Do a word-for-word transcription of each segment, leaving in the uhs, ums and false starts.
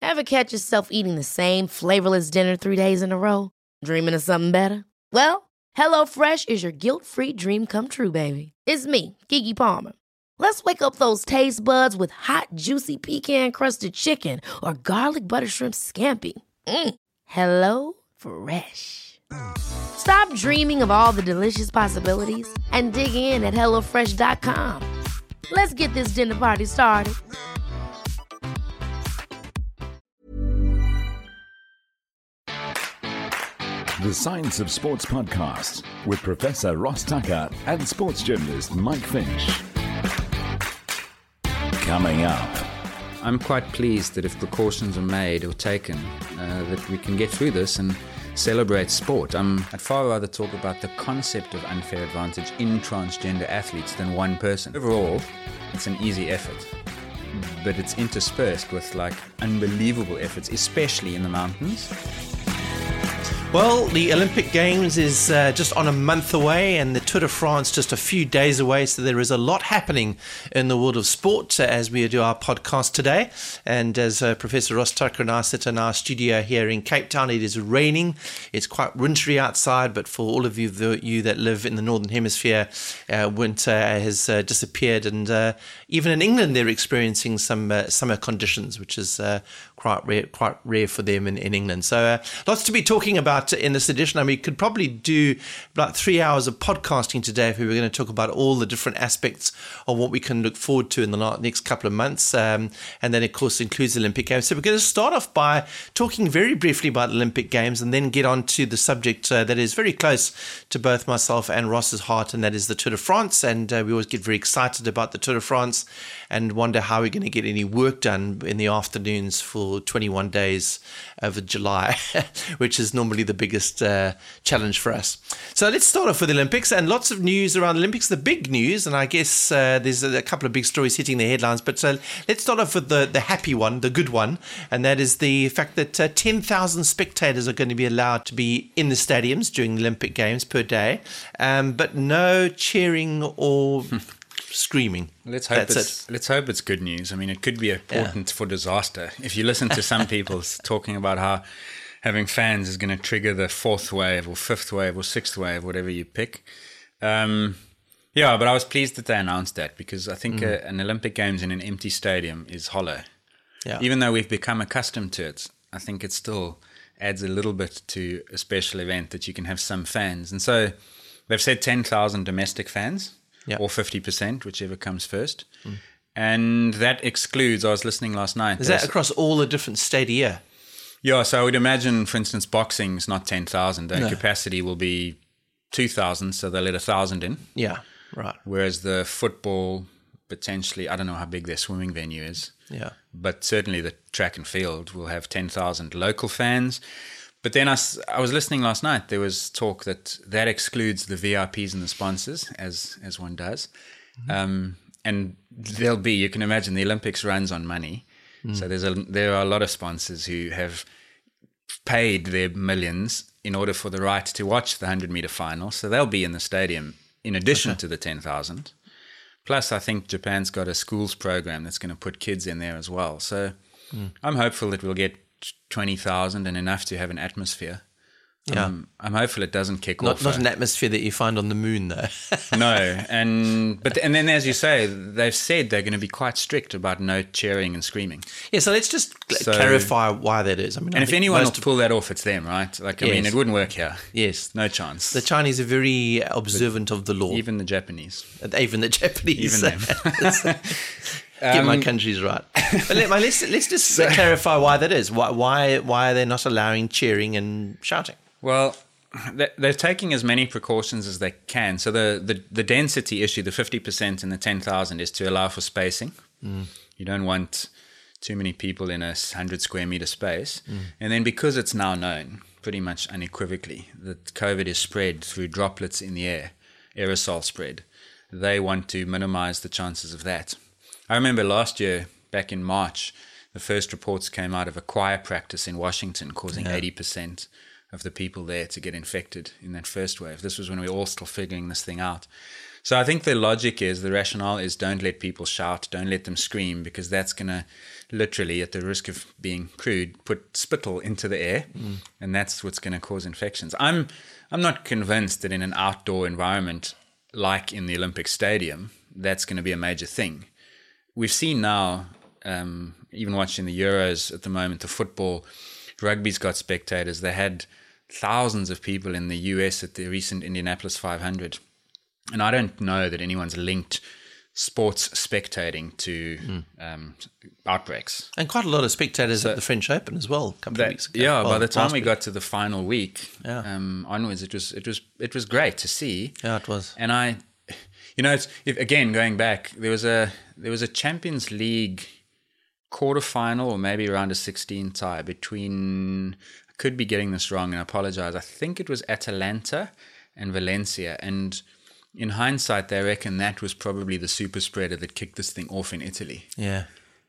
Ever catch yourself eating the same flavorless dinner three days in a row? Dreaming of something better? Well, HelloFresh is your guilt-free dream come true, baby. It's me, Keke Palmer. Let's wake up those taste buds with hot, juicy pecan-crusted chicken or garlic butter shrimp scampi. Mm. Hello Fresh. Stop dreaming of all the delicious possibilities and dig in at hello fresh dot com. Let's get this dinner party started. The Science of Sports podcast with Professor Ross Tucker and sports journalist Mike Finch. Coming up. I'm quite pleased that if precautions are made or taken, uh, that we can get through this and celebrate sport. Um, I'd far rather talk about the concept of unfair advantage in transgender athletes than one person. Overall, it's an easy effort, but it's interspersed with like unbelievable efforts, especially in the mountains. Well, the Olympic Games is uh, just on a month away and the Tour de France just a few days away, so there is a lot happening in the world of sport uh, as we do our podcast today. And as uh, Professor Ross Tucker and I sit in our studio here in Cape Town, it is raining. It's quite wintry outside, but for all of you, the, you that live in the Northern Hemisphere, uh, winter has uh, disappeared. And uh, even in England, they're experiencing some uh, summer conditions, which is uh, quite rare, quite rare for them in, in England. So uh, lots to be talking about in this edition. I mean, we could probably do about three hours of podcasting today if we were going to talk about all the different aspects of what we can look forward to in the next couple of months. Um, and then, of course, includes the Olympic Games. So we're going to start off by talking very briefly about the Olympic Games and then get on to the subject uh, that is very close to both myself and Ross's heart, and that is the Tour de France. And uh, we always get very excited about the Tour de France and wonder how we're going to get any work done in the afternoons for twenty-one days over July, which is normally the biggest uh, challenge for us. So let's start off with the Olympics, and lots of news around the Olympics. The big news, and I guess uh, there's a couple of big stories hitting the headlines, but uh, let's start off with the, the happy one, the good one, and that is the fact that uh, ten thousand spectators are going to be allowed to be in the stadiums during the Olympic Games per day, um, but no cheering or screaming. Let's hope That's it's it. let's hope it's good news. I mean, it could be a portent yeah. for disaster. If you listen to some people talking about how having fans is going to trigger the fourth wave or fifth wave or sixth wave, whatever you pick. Um, yeah, but I was pleased that they announced that, because I think mm. a, an Olympic Games in an empty stadium is hollow. Yeah. Even though we've become accustomed to it, I think it still adds a little bit to a special event that you can have some fans. And so they've said ten thousand domestic fans. Yep. Or fifty percent, whichever comes first. Mm. And that excludes, I was listening last night. Is that across all the different stadia? Yeah, so I would imagine, for instance, boxing is not ten thousand. Their no. capacity will be two thousand, so they'll let one thousand in. Yeah, right. Whereas the football, potentially, I don't know how big their swimming venue is. Yeah. But certainly the track and field will have ten thousand local fans. But then I, I was listening last night, there was talk that that excludes the V I Ps and the sponsors, as as one does. Mm-hmm. Um, and there'll be, you can imagine, the Olympics runs on money. Mm. So there's a, there are a lot of sponsors who have paid their millions in order for the right to watch the hundred-meter final. So they'll be in the stadium in addition okay. to the ten thousand. Plus, I think Japan's got a schools program that's going to put kids in there as well. So mm. I'm hopeful that we'll get twenty thousand and enough to have an atmosphere. Yeah. Um, I'm hopeful it doesn't kick not, off. Not a, an atmosphere that you find on the moon, though. No, and but and then as you say, they've said they're going to be quite strict about no cheering and screaming. Yeah, so let's just so, clarify why that is. I mean, and I if anyone will of, pull that off, it's them, right? Like, I yes. mean, it wouldn't work here. Yes, no chance. The Chinese are very observant but of the law. Even the Japanese. Even the Japanese. Even them. Get um, my countries right. But let, let's let's just so, clarify why that is. Why why why are they not allowing cheering and shouting? Well, they're taking as many precautions as they can. So the, the, the density issue, the fifty percent and the ten thousand, is to allow for spacing. Mm. You don't want too many people in a one hundred square meter space. Mm. And then because it's now known, pretty much unequivocally, that COVID is spread through droplets in the air, aerosol spread, they want to minimize the chances of that. I remember last year, back in March, the first reports came out of a choir practice in Washington causing yeah. eighty percent of the people there to get infected in that first wave. This was when we were all still figuring this thing out. So I think the logic is, the rationale is, don't let people shout, don't let them scream, because that's going to literally, at the risk of being crude, put spittle into the air, mm. and that's what's going to cause infections. I'm I'm not convinced that in an outdoor environment like in the Olympic Stadium, that's going to be a major thing. We've seen now, um, even watching the Euros at the moment, the football, rugby's got spectators. They had thousands of people in the U S at the recent Indianapolis five hundred. And I don't know that anyone's linked sports spectating to mm. um, outbreaks. And quite a lot of spectators so, at the French Open as well, a couple that, of weeks ago. Yeah, well, by the time we week. got to the final week yeah. um, onwards, it was it was it was great to see. Yeah, it was. And I, you know, it's if, again going back, there was a there was a Champions League quarterfinal or maybe around a sixteen tie between. I could be getting this wrong, and I apologize. I think it was Atalanta and Valencia, and in hindsight, they reckon that was probably the super spreader that kicked this thing off in Italy. Yeah.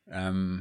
Um,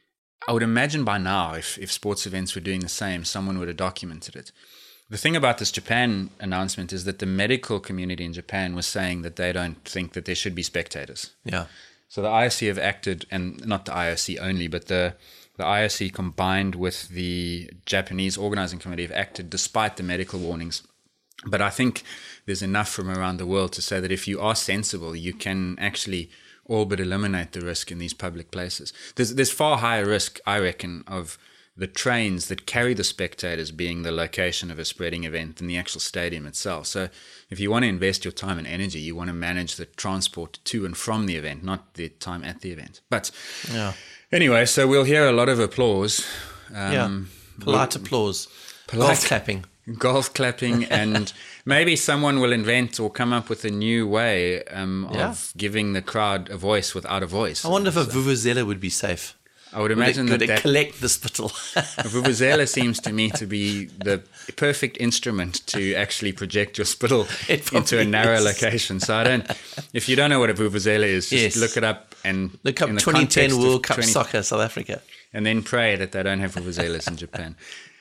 I would imagine by now, if, if sports events were doing the same, someone would have documented it. The thing about this Japan announcement is that the medical community in Japan was saying that they don't think that there should be spectators. Yeah. So the I O C have acted, and not the I O C only, but the, the I O C combined with the Japanese organizing committee have acted despite the medical warnings. But I think there's enough from around the world to say that if you are sensible, you can actually all but eliminate the risk in these public places. There's there's far higher risk, I reckon, of the trains that carry the spectators being the location of a spreading event than the actual stadium itself. So if you want to invest your time and energy, you want to manage the transport to and from the event, not the time at the event. But yeah. anyway, so we'll hear a lot of applause. Um, yeah, polite we'll, applause. Polite golf clapping. Golf clapping, and maybe someone will invent or come up with a new way um, yeah. of giving the crowd a voice without a voice. I wonder if a vuvuzela would be safe. I would imagine would it, that, could that it collect the spittle. a vuvuzela seems to me to be the perfect instrument to actually project your spittle into a narrow is. location. So I don't. If you don't know what a vuvuzela is, just yes. look it up and look up in the twenty ten World Cup twenty soccer South Africa, and then pray that they don't have vuvuzelas in Japan.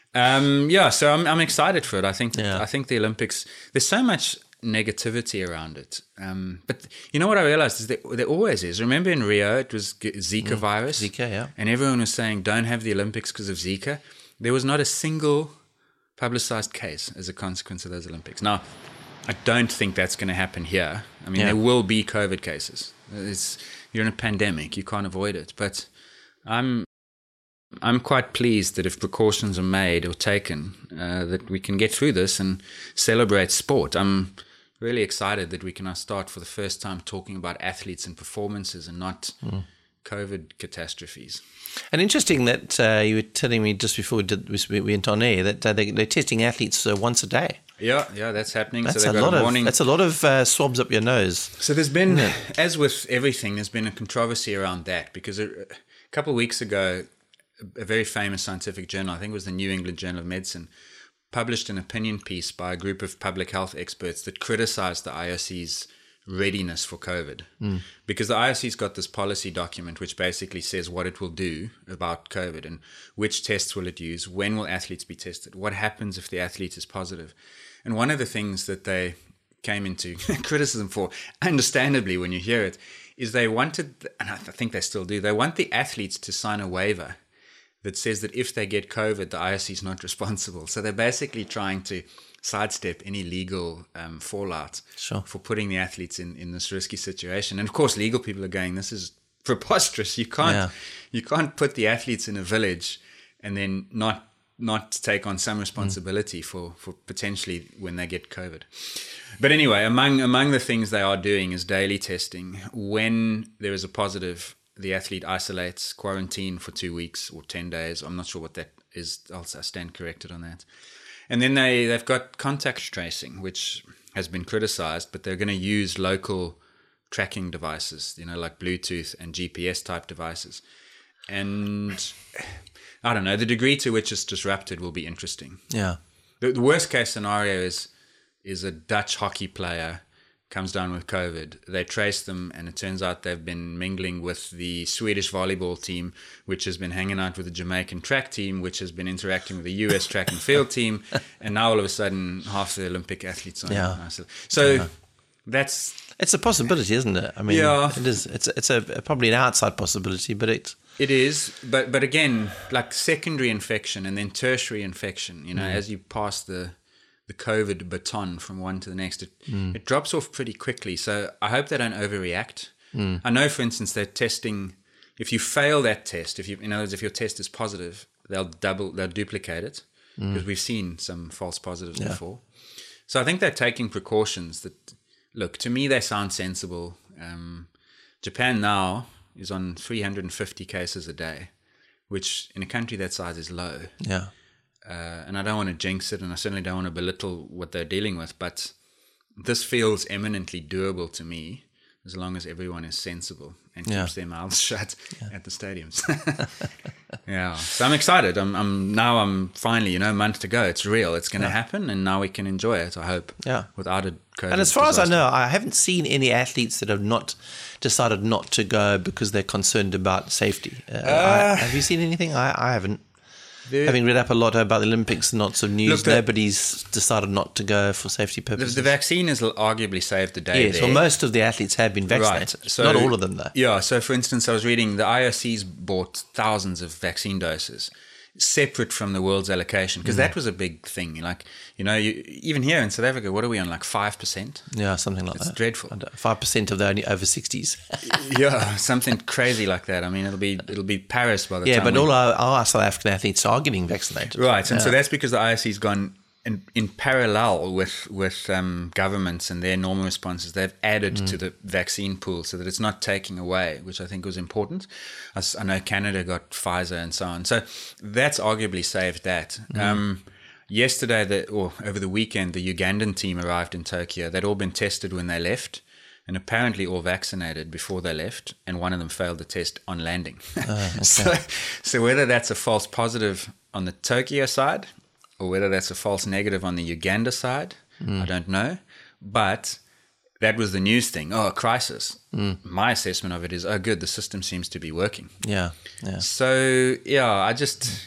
Um, yeah, so I'm I'm excited for it. I think yeah. I think the Olympics. There's so much negativity around it, um, but you know what I realized is that there always is. Remember in Rio, it was Zika mm, virus, Zika, yeah, and everyone was saying don't have the Olympics because of Zika. There was not a single publicized case as a consequence of those Olympics. Now, I don't think that's going to happen here. I mean, yeah. there will be COVID cases. It's, you're in a pandemic; you can't avoid it. But I'm. I'm quite pleased that if precautions are made or taken, uh, that we can get through this and celebrate sport. I'm really excited that we can now start for the first time talking about athletes and performances and not mm. COVID catastrophes. And interesting that uh, you were telling me just before we, did, we went on air that uh, they, they're testing athletes uh, once a day. Yeah, yeah, that's happening. That's, so a, lot a of, that's a lot of uh, swabs up your nose. So there's been, yeah. as with everything, there's been a controversy around that because a, a couple of weeks ago, a very famous scientific journal, I think it was the New England Journal of Medicine, published an opinion piece by a group of public health experts that criticized the I O C's readiness for COVID. Mm. Because the I O C's got this policy document which basically says what it will do about COVID and which tests will it use, when will athletes be tested, what happens if the athlete is positive. And one of the things that they came into criticism for, understandably when you hear it, is they wanted, and I think they still do, they want the athletes to sign a waiver that says that if they get COVID, the I O C is not responsible. So they're basically trying to sidestep any legal um, fallout sure. for putting the athletes in, in this risky situation. And of course, legal people are going, this is preposterous. You can't yeah. you can't put the athletes in a village and then not not take on some responsibility mm. for, for potentially when they get COVID. But anyway, among among the things they are doing is daily testing. When there is a positive, the athlete isolates, quarantine for two weeks or ten days. I'm not sure what that is. I'll stand corrected on that. And then they, they've got contact tracing, which has been criticized, but they're going to use local tracking devices, you know, like Bluetooth and G P S type devices. And I don't know, the degree to which it's disrupted will be interesting. Yeah. The, the worst case scenario is is a Dutch hockey player comes down with COVID. They trace them, and it turns out they've been mingling with the Swedish volleyball team, which has been hanging out with the Jamaican track team, which has been interacting with the U S track and field team, and now all of a sudden half the Olympic athletes are yeah. in. So yeah. that's It's a possibility, isn't it? I mean, Yeah. it is. It's it's a probably an outside possibility, but it's It is, but but again, like secondary infection and then tertiary infection, you know, Mm. as you pass the the COVID baton from one to the next, it, Mm. it drops off pretty quickly. So I hope they don't overreact. Mm. I know, for instance, they're testing. If you fail that test, if you, in other words, if your test is positive, they'll double, they'll duplicate it because we've seen some false positives Mm. Yeah. before. So I think they're taking precautions that, look, to me, they sound sensible. Um, Japan now is on three hundred fifty cases a day, which in a country that size is low. yeah. Uh, and I don't want to jinx it, and I certainly don't want to belittle what they're dealing with, but this feels eminently doable to me as long as everyone is sensible and Yeah. keeps their mouths shut at the stadiums. Yeah, so I'm excited. I'm, I'm now. I'm finally, you know, a month to go. It's real. It's going to happen, and now we can enjoy it. I hope. Yeah. Without a COVID And as far as I disaster. know, I haven't seen any athletes that have not decided not to go because they're concerned about safety. Uh, I, have you seen anything? I, I haven't. The- Having read up a lot about the Olympics and lots of news, Look, the- nobody's decided not to go for safety the, purposes. the vaccine has arguably saved the day. yes, there. well, most of the athletes have been vaccinated. Right. So, not all of them, though. Yeah. So, for instance, I was reading the I O C's bought thousands of vaccine doses separate from the world's allocation because Mm. that was a big thing. Like, you know, you, even here in South Africa, what are we on? Like five percent? Yeah, something like It's that. dreadful. Five percent of the only over sixties. Yeah, something crazy like that. I mean, it'll be it'll be Paris by the yeah, time. but we- all our, our South African athletes are getting vaccinated. Right, and so Yeah. that's because the I O C's gone in, in parallel with with um, governments and their normal responses. They've added Mm. to the vaccine pool so that it's not taking away, which I think was important. I, s- I know Canada got Pfizer and so on, so that's arguably saved that. Mm. Um, yesterday, the, or over the weekend, the Ugandan team arrived in Tokyo. They'd all been tested when they left, and apparently all vaccinated before they left, and one of them failed the test on landing. so, so whether that's a false positive on the Tokyo side or whether that's a false negative on the Uganda side, I don't know. But that was the news thing. Oh, a crisis. My assessment of it is, oh, good, the system seems to be working. Yeah, yeah. So, yeah, I just,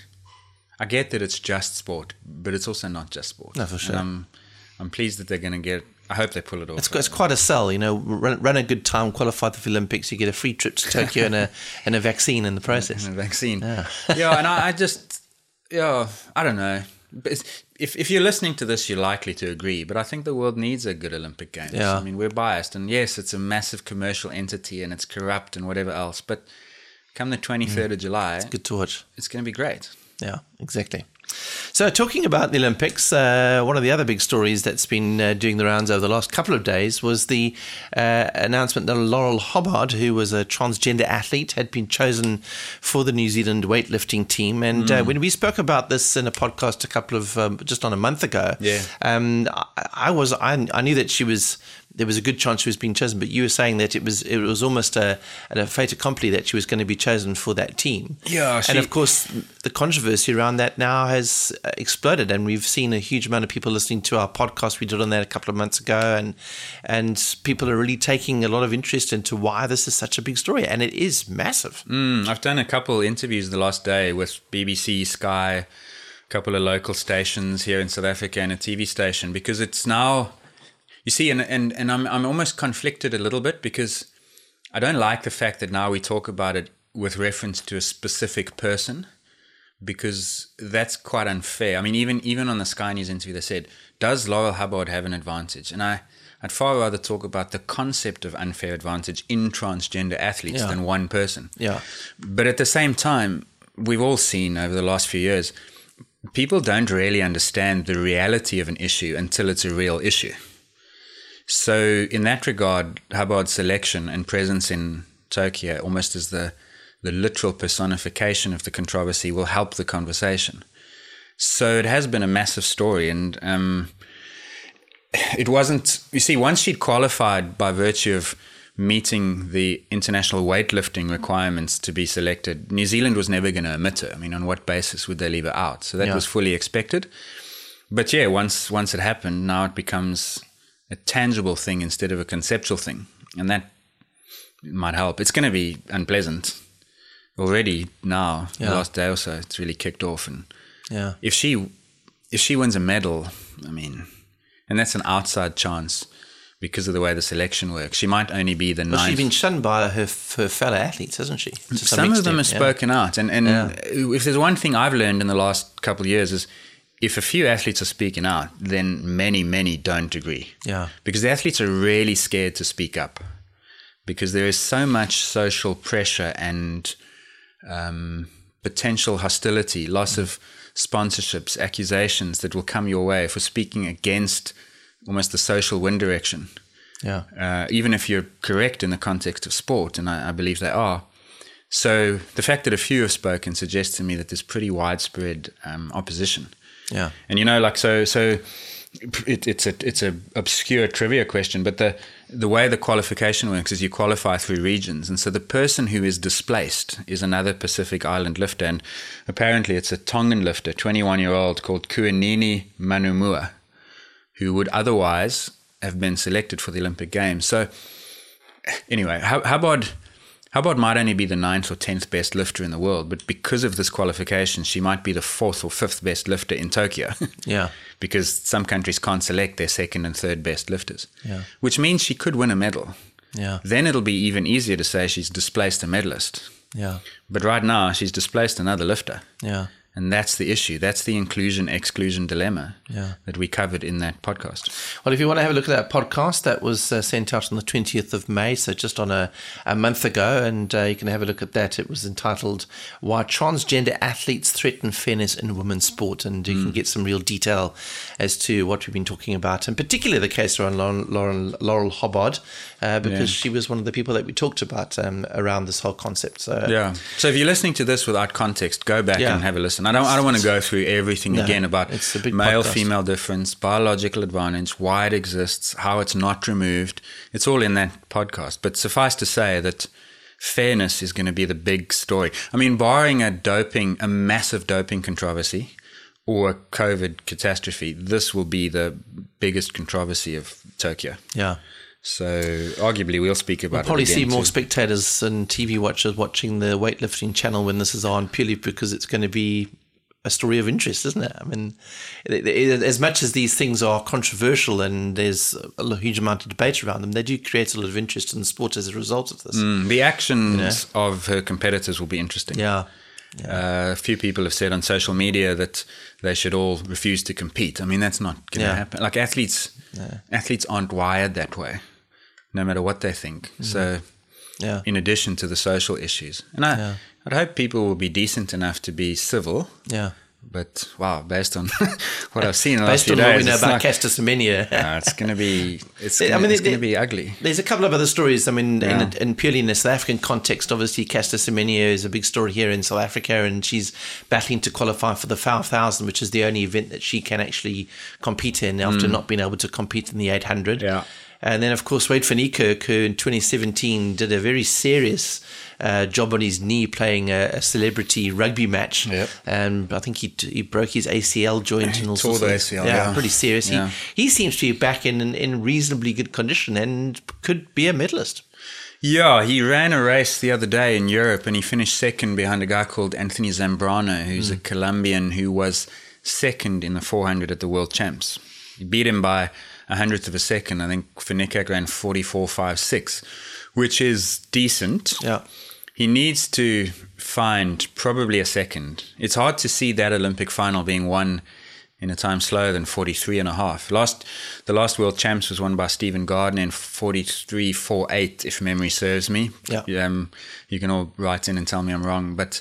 I get that it's just sport, but it's also not just sport. No, for sure. And I'm, I'm pleased that they're going to get, I hope they pull it off. It's, it's quite a sell, you know. Run, run a good time, qualify for the Olympics, you get a free trip to Tokyo and a and a vaccine in the process. And a vaccine. Yeah, yeah and I, I just, yeah, I don't know. But it's- if if you're listening to this, you're likely to agree. But I think the world needs a good Olympic Games. Yeah. I mean, we're biased, and yes, it's a massive commercial entity, and it's corrupt and whatever else. But come the twenty-third of July, Good to watch. it's going to be great. Yeah, exactly. So, talking about the Olympics, uh, one of the other big stories that's been uh, doing the rounds over the last couple of days was the uh, announcement that Laurel Hubbard, who was a transgender athlete, had been chosen for the New Zealand weightlifting team. And uh, when we spoke about this in a podcast a couple of um, just on a month ago, Yeah. um, I, I was I, I knew that she was. There was a good chance she was being chosen, but you were saying that it was it was almost a, a fait accompli that she was going to be chosen for that team. Yeah, she- and of course the controversy around that now has uh, exploded, and we've seen a huge amount of people listening to our podcast. We did on that a couple of months ago, and and people are really taking a lot of interest into why this is such a big story, and it is massive. Mm, I've done a couple interviews the last day with B B C, Sky, a couple of local stations here in South Africa, and a T V station, because it's now. You see, and, and, and I'm I'm almost conflicted a little bit because I don't like the fact that now we talk about it with reference to a specific person, because that's quite unfair. I mean, even even on the Sky News interview, they said, does Laurel Hubbard have an advantage? And I, I'd far rather talk about the concept of unfair advantage in transgender athletes Yeah. than one person. Yeah. But at the same time, we've all seen over the last few years, people don't really understand the reality of an issue until it's a real issue. So in that regard, Hubbard's selection and presence in Tokyo, almost as the, the literal personification of the controversy, will help the conversation. So it has been a massive story, and um, it wasn't, you see, once she'd qualified by virtue of meeting the international weightlifting requirements to be selected, New Zealand was never going to omit her. I mean, on what basis would they leave her out? So that Yeah. was fully expected. But yeah, once once it happened, now it becomes a tangible thing instead of a conceptual thing. And that might help. It's going to be unpleasant already now, Yeah. the last day or so. It's really kicked off. And Yeah. if she if she wins a medal, I mean, and that's an outside chance, because of the way the selection works. She might only be the Well, ninth. she's been shunned by her, her fellow athletes, hasn't she? To Some, some of them have extent, yeah. spoken out. And, and Yeah. if there's one thing I've learned in the last couple of years is if a few athletes are speaking out, then many, many don't agree. Yeah. Because the athletes are really scared to speak up because there is so much social pressure and um, potential hostility, loss of sponsorships, accusations that will come your way for speaking against almost the social wind direction. Yeah. Uh, even if you're correct in the context of sport, and I, I believe they are. So the fact that a few have spoken suggests to me that there's pretty widespread um, opposition. Yeah. And you know, like so, so it, it's a it's a obscure trivia question, but the the way the qualification works is you qualify through regions, and so the person who is displaced is another Pacific Island lifter, and apparently it's a Tongan lifter, twenty-one year old called Kuanini Manumua, who would otherwise have been selected for the Olympic Games. So anyway, how, how about how about might only be the ninth or tenth best lifter in the world, but because of this qualification, she might be the fourth or fifth best lifter in Tokyo. Yeah. Because some countries can't select their second and third best lifters. Yeah. Which means she could win a medal. Yeah. Then it'll be even easier to say she's displaced a medalist. Yeah. But right now, she's displaced another lifter. Yeah. And that's the issue. That's the inclusion-exclusion dilemma Yeah. that we covered in that podcast. Well, if you want to have a look at that podcast, that was uh, sent out on the twentieth of May, so just on a, a month ago, and uh, you can have a look at that. It was entitled Why Transgender Athletes Threaten Fairness in Women's Sport, and you mm. can get some real detail as to what we've been talking about, and particularly the case around Lauren, Lauren, Laurel Hubbard, uh, because yeah. she was one of the people that we talked about um, around this whole concept. So, yeah. So if you're listening to this without context, go back yeah. and have a listen. I don't I don't want to go through everything no, again about male-female difference, biological advantage, why it exists, how it's not removed. It's all in that podcast. But suffice to say that fairness is going to be the big story. I mean, barring a doping, a massive doping controversy or a COVID catastrophe, this will be the biggest controversy of Tokyo. Yeah. So arguably we'll speak about we'll probably it again see more too. spectators and T V watchers watching the weightlifting channel when this is on, purely because it's going to be a story of interest, isn't it? I mean, it, it, as much as these things are controversial and there's a huge amount of debate around them, they do create a lot of interest in sport as a result of this. Mm, the actions you know? of her competitors will be interesting. Yeah. yeah. Uh, a few people have said on social media that they should all refuse to compete. I mean, that's not going to yeah. happen. Like athletes, yeah. athletes aren't wired that way, no matter what they think. Mm. So, yeah. in addition to the social issues, and I, yeah. I'd hope people will be decent enough to be civil. Yeah. But wow, based on what I've seen in the last based few on days, what we know it's about like, Caster Semenya, uh, it's going to be it's gonna, I mean, it's there, going to be ugly. There's a couple of other stories. I mean, yeah. in, in purely in the South African context, obviously Caster Semenya is a big story here in South Africa, and she's battling to qualify for the five thousand, which is the only event that she can actually compete in after mm. not being able to compete in the eight hundred. Yeah. And then, of course, Wade van Niekerk, who in twenty seventeen did a very serious uh, job on his knee playing a, a celebrity rugby match. Yep. And I think he he broke his A C L joint and all Tore sorts the of A C L, yeah, yeah. pretty serious. Yeah. He, he seems to be back in, in, in reasonably good condition and could be a medalist. Yeah, he ran a race the other day in Europe and he finished second behind a guy called Anthony Zambrano, who's mm. a Colombian who was second in the four hundred at the World Champs. He beat him by a hundredth of a second. I think van Niekerk ran forty-four five six, which is decent. Yeah. He needs to find probably a second. It's hard to see that Olympic final being won in a time slower than forty-three and a half. Last, the last World Champs was won by Stephen Gardner in forty-three four eight, if memory serves me. Yeah. Um, you can all write in and tell me I'm wrong, but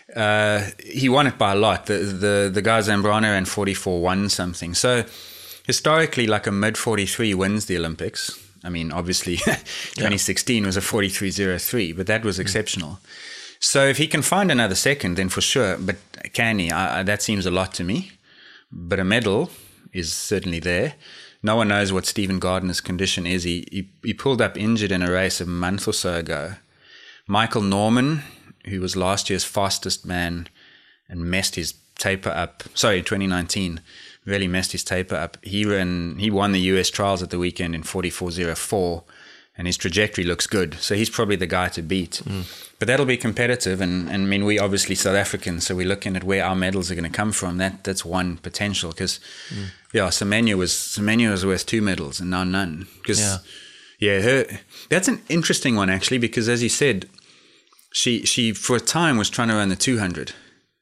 uh, he won it by a lot. The the the guy Zambrano ran forty-four one something. So historically, like a mid forty-three wins the Olympics. I mean, obviously, twenty sixteen yeah. was a forty-three oh three, but that was exceptional. Mm. So if he can find another second, then for sure. But can he? I, that seems a lot to me. But a medal is certainly there. No one knows what Stephen Gardner's condition is. He, he he pulled up injured in a race a month or so ago. Michael Norman, who was last year's fastest man and messed his taper up, sorry, twenty nineteen, really messed his taper up. He ran, he won the U S trials at the weekend in forty-four oh four and his trajectory looks good. So he's probably the guy to beat. Mm. But that'll be competitive, and, and I mean, we obviously South Africans, so we're looking at where our medals are going to come from. That that's one potential, because mm. yeah, Semenya was Semenya was worth two medals and now none. Because yeah, yeah her, that's an interesting one actually, because as you said, she she for a time was trying to run the two hundred,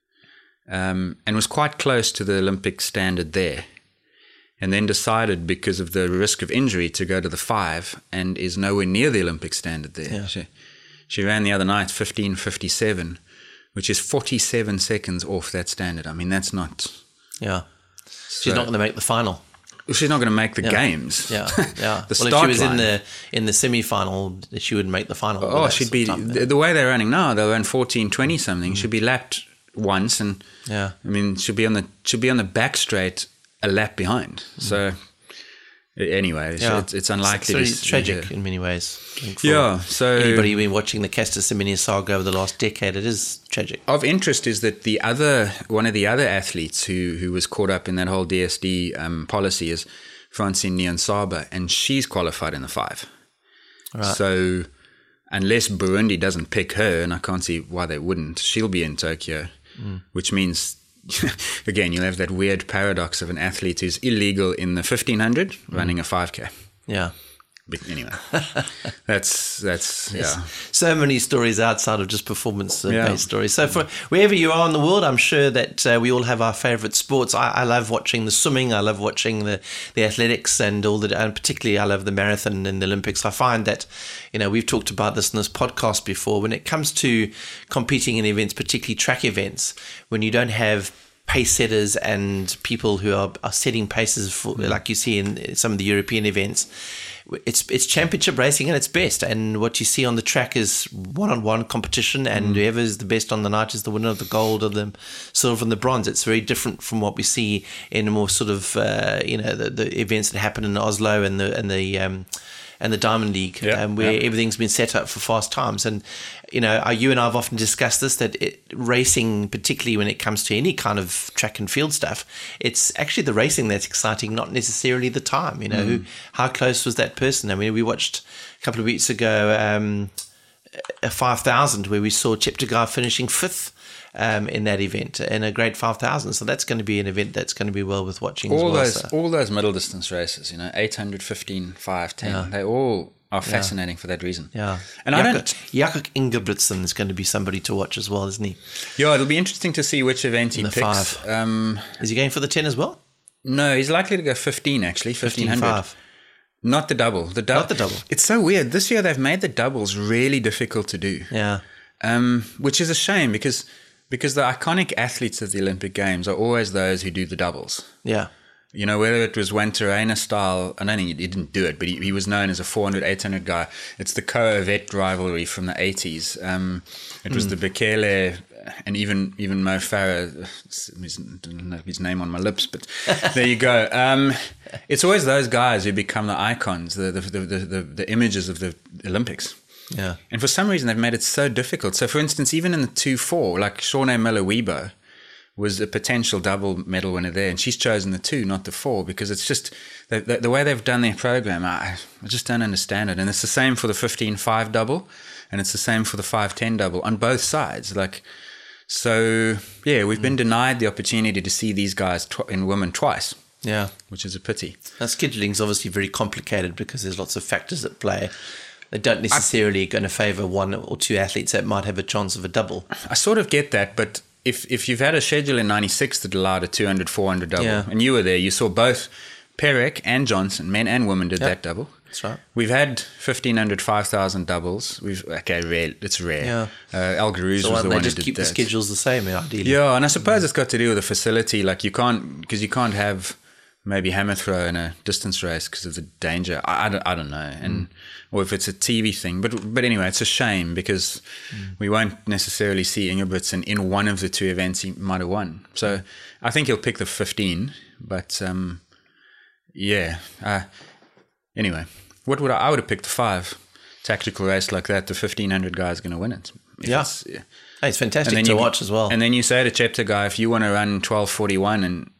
um, and was quite close to the Olympic standard there, and then decided because of the risk of injury to go to the five, and is nowhere near the Olympic standard there. Yeah. She, She ran the other night fifteen fifty-seven, which is forty-seven seconds off that standard. I mean, that's not... Yeah. She's so, not going to make the final. She's not going to make the yeah. games. Yeah, yeah. the well, start if she was line. in the in the semi-final, she would make the final. Oh, she'd be... The, the way they're running now, they'll run fourteen twenty something. Mm. She'd be lapped once, and... Yeah. I mean, she'll be on the she'll be on the back straight a lap behind. Mm. So... Anyway, yeah. it's, it's unlikely. It's, it's to, tragic yeah. in many ways. Yeah, so anybody who's been watching the Caster Semenya saga over the last decade, it is tragic. Of interest is that the other one of the other athletes who who was caught up in that whole D S D um, policy is Francine Niyonsaba, and she's qualified in the five. Right. So unless Burundi doesn't pick her, and I can't see why they wouldn't, she'll be in Tokyo, mm. which means. Again, you'll have that weird paradox of an athlete who's illegal in the fifteen hundred mm. running a five K. Yeah. But anyway, that's, that's yes. yeah. So many stories outside of just performance-based yeah. stories. So for wherever you are in the world, I'm sure that uh, we all have our favourite sports. I, I love watching the swimming. I love watching the, the athletics and all the, and particularly I love the marathon and the Olympics. I find that, you know, we've talked about this in this podcast before. When it comes to competing in events, particularly track events, when you don't have pace setters and people who are, are setting paces for, mm. like you see in some of the European events, it's it's championship racing at its best, and what you see on the track is one-on-one competition, and mm. whoever is the best on the night is the winner of the gold or the silver and the bronze. It's very different from what we see in a more sort of uh, you know the, the events that happen in Oslo and the and the um, and the Diamond League, yeah, um, where yeah. everything's been set up for fast times. And you know, you and I have often discussed this, that it, racing, particularly when it comes to any kind of track and field stuff, it's actually the racing that's exciting, not necessarily the time. You know, mm. who, how close was that person? I mean, we watched a couple of weeks ago um, a five thousand where we saw Cheptegei finishing fifth um, in that event in a grade five thousand. So that's going to be an event that's going to be well worth watching. All as well, those, so. all those middle distance races, you know, eight hundred, fifteen, five, ten, yeah. they all are fascinating yeah. for that reason. Yeah, and Jakob, I don't. Jakob Ingebrigtsen is going to be somebody to watch as well, isn't he? Yeah, it'll be interesting to see which event he the picks. Five. Um, is he going for the ten as well? No, he's likely to go fifteen. Actually, fifteen hundred. Not the double. The du- Not the double. It's so weird. This year they've made the doubles really difficult to do. Yeah. Um, which is a shame because because the iconic athletes of the Olympic Games are always those who do the doubles. Yeah. You know, whether it was Juan Terena style, I don't think he didn't do it, but he, he was known as a four hundred, eight hundred guy. It's the Coa-Vet rivalry from the eighties. Um, it was mm. the Bekele and even even Mo Farah. I don't know his name on my lips, but there you go. Um, it's always those guys who become the icons, the the the, the, the images of the Olympics. Yeah. And for some reason, they've made it so difficult. So, for instance, even in the two four, like Shawnee Miller-Weibo was a potential double medal winner there, and she's chosen the two, not the four, because it's just the, the, the way they've done their program. I, I just don't understand it. And it's the same for the fifteen five double, and it's the same for the five ten double on both sides. Like, so yeah, we've been denied the opportunity to see these guys tw- in women twice. Yeah, which is a pity. Now, scheduling is obviously very complicated because there's lots of factors at play. They don't necessarily I, going to favour one or two athletes that might have a chance of a double. I sort of get that, but if if you've had a schedule in ninety-six that allowed a two hundred, four hundred double, yeah. and you were there, you saw both Perec and Johnson, men and women, did yep. that double. That's right. We've had fifteen hundred, five thousand doubles. We've okay, rare. It's rare. Yeah. Uh, El Garouz so was the they one just who did keep that. the schedules the same, ideally. Yeah, and I suppose it's got to do with the facility. Like you can't, because you can't have maybe hammer throw in a distance race because of the danger. I, I, don't, I don't know, and mm. or if it's a T V thing. But but anyway, it's a shame because mm. we won't necessarily see Ingebrigtsen in one of the two events he might have won. So I think he'll pick the fifteen. But um, yeah. Uh, anyway, what would I, I would have picked the five. Tactical race like that, the fifteen hundred guy is going to win it. Yeah. It's, yeah. Hey, it's fantastic to you, watch as well. And then you say to Cheptegei, if you want to run twelve forty-one and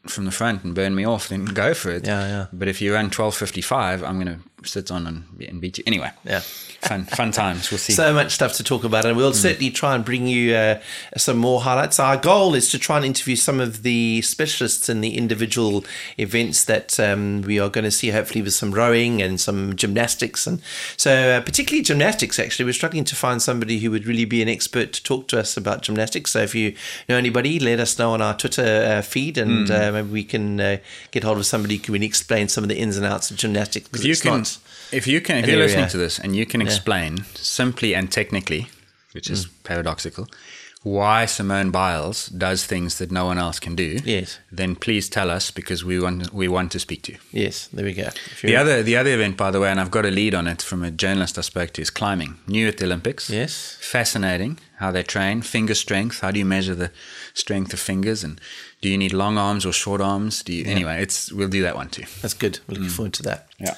from the front and burn me off, then go for it. Yeah, yeah. But if you run twelve fifty-five, I'm going to sit on and, and beat you. Anyway, yeah. fun fun times. We'll see. So much stuff to talk about, and we'll mm. certainly try and bring you uh, some more highlights. Our goal is to try and interview some of the specialists in the individual events that um, we are going to see, hopefully with some rowing and some gymnastics. And so uh, particularly gymnastics, actually, we're struggling to find somebody who would really be an expert to talk to us about gymnastics. So if you know anybody, let us know on our Twitter uh, feed, and mm. uh, maybe we can uh, get hold of somebody who can explain some of the ins and outs of gymnastics. If you can, if you can, if you're area. listening to this and you can Yeah. explain simply and technically, which is mm. paradoxical, why Simone Biles does things that no one else can do, yes, then please tell us, because we want we want to speak to you. Yes, there we go. The other the other event, by the way, and I've got a lead on it from a journalist I spoke to, is climbing. New at the Olympics. Yes. Fascinating how they train. Finger strength. How do you measure the strength of fingers? And do you need long arms or short arms? Do you yeah. Anyway, it's we'll do that one too. That's good. We're looking mm. forward to that. Yeah.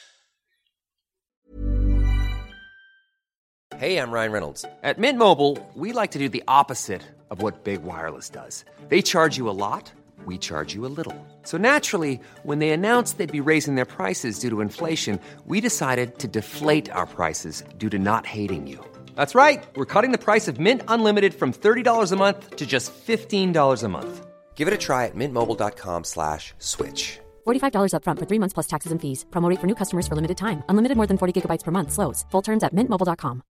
Hey, I'm Ryan Reynolds. At Mint Mobile, we like to do the opposite of what Big Wireless does. They charge you a lot, we charge you a little. So naturally, when they announced they'd be raising their prices due to inflation, we decided to deflate our prices due to not hating you. That's right. We're cutting the price of Mint Unlimited from thirty dollars a month to just fifteen dollars a month. Give it a try at mintmobile.com slash switch. forty-five dollars up front for three months plus taxes and fees. Promo rate for new customers for limited time. Unlimited more than forty gigabytes per month. Slows full terms at mint mobile dot com.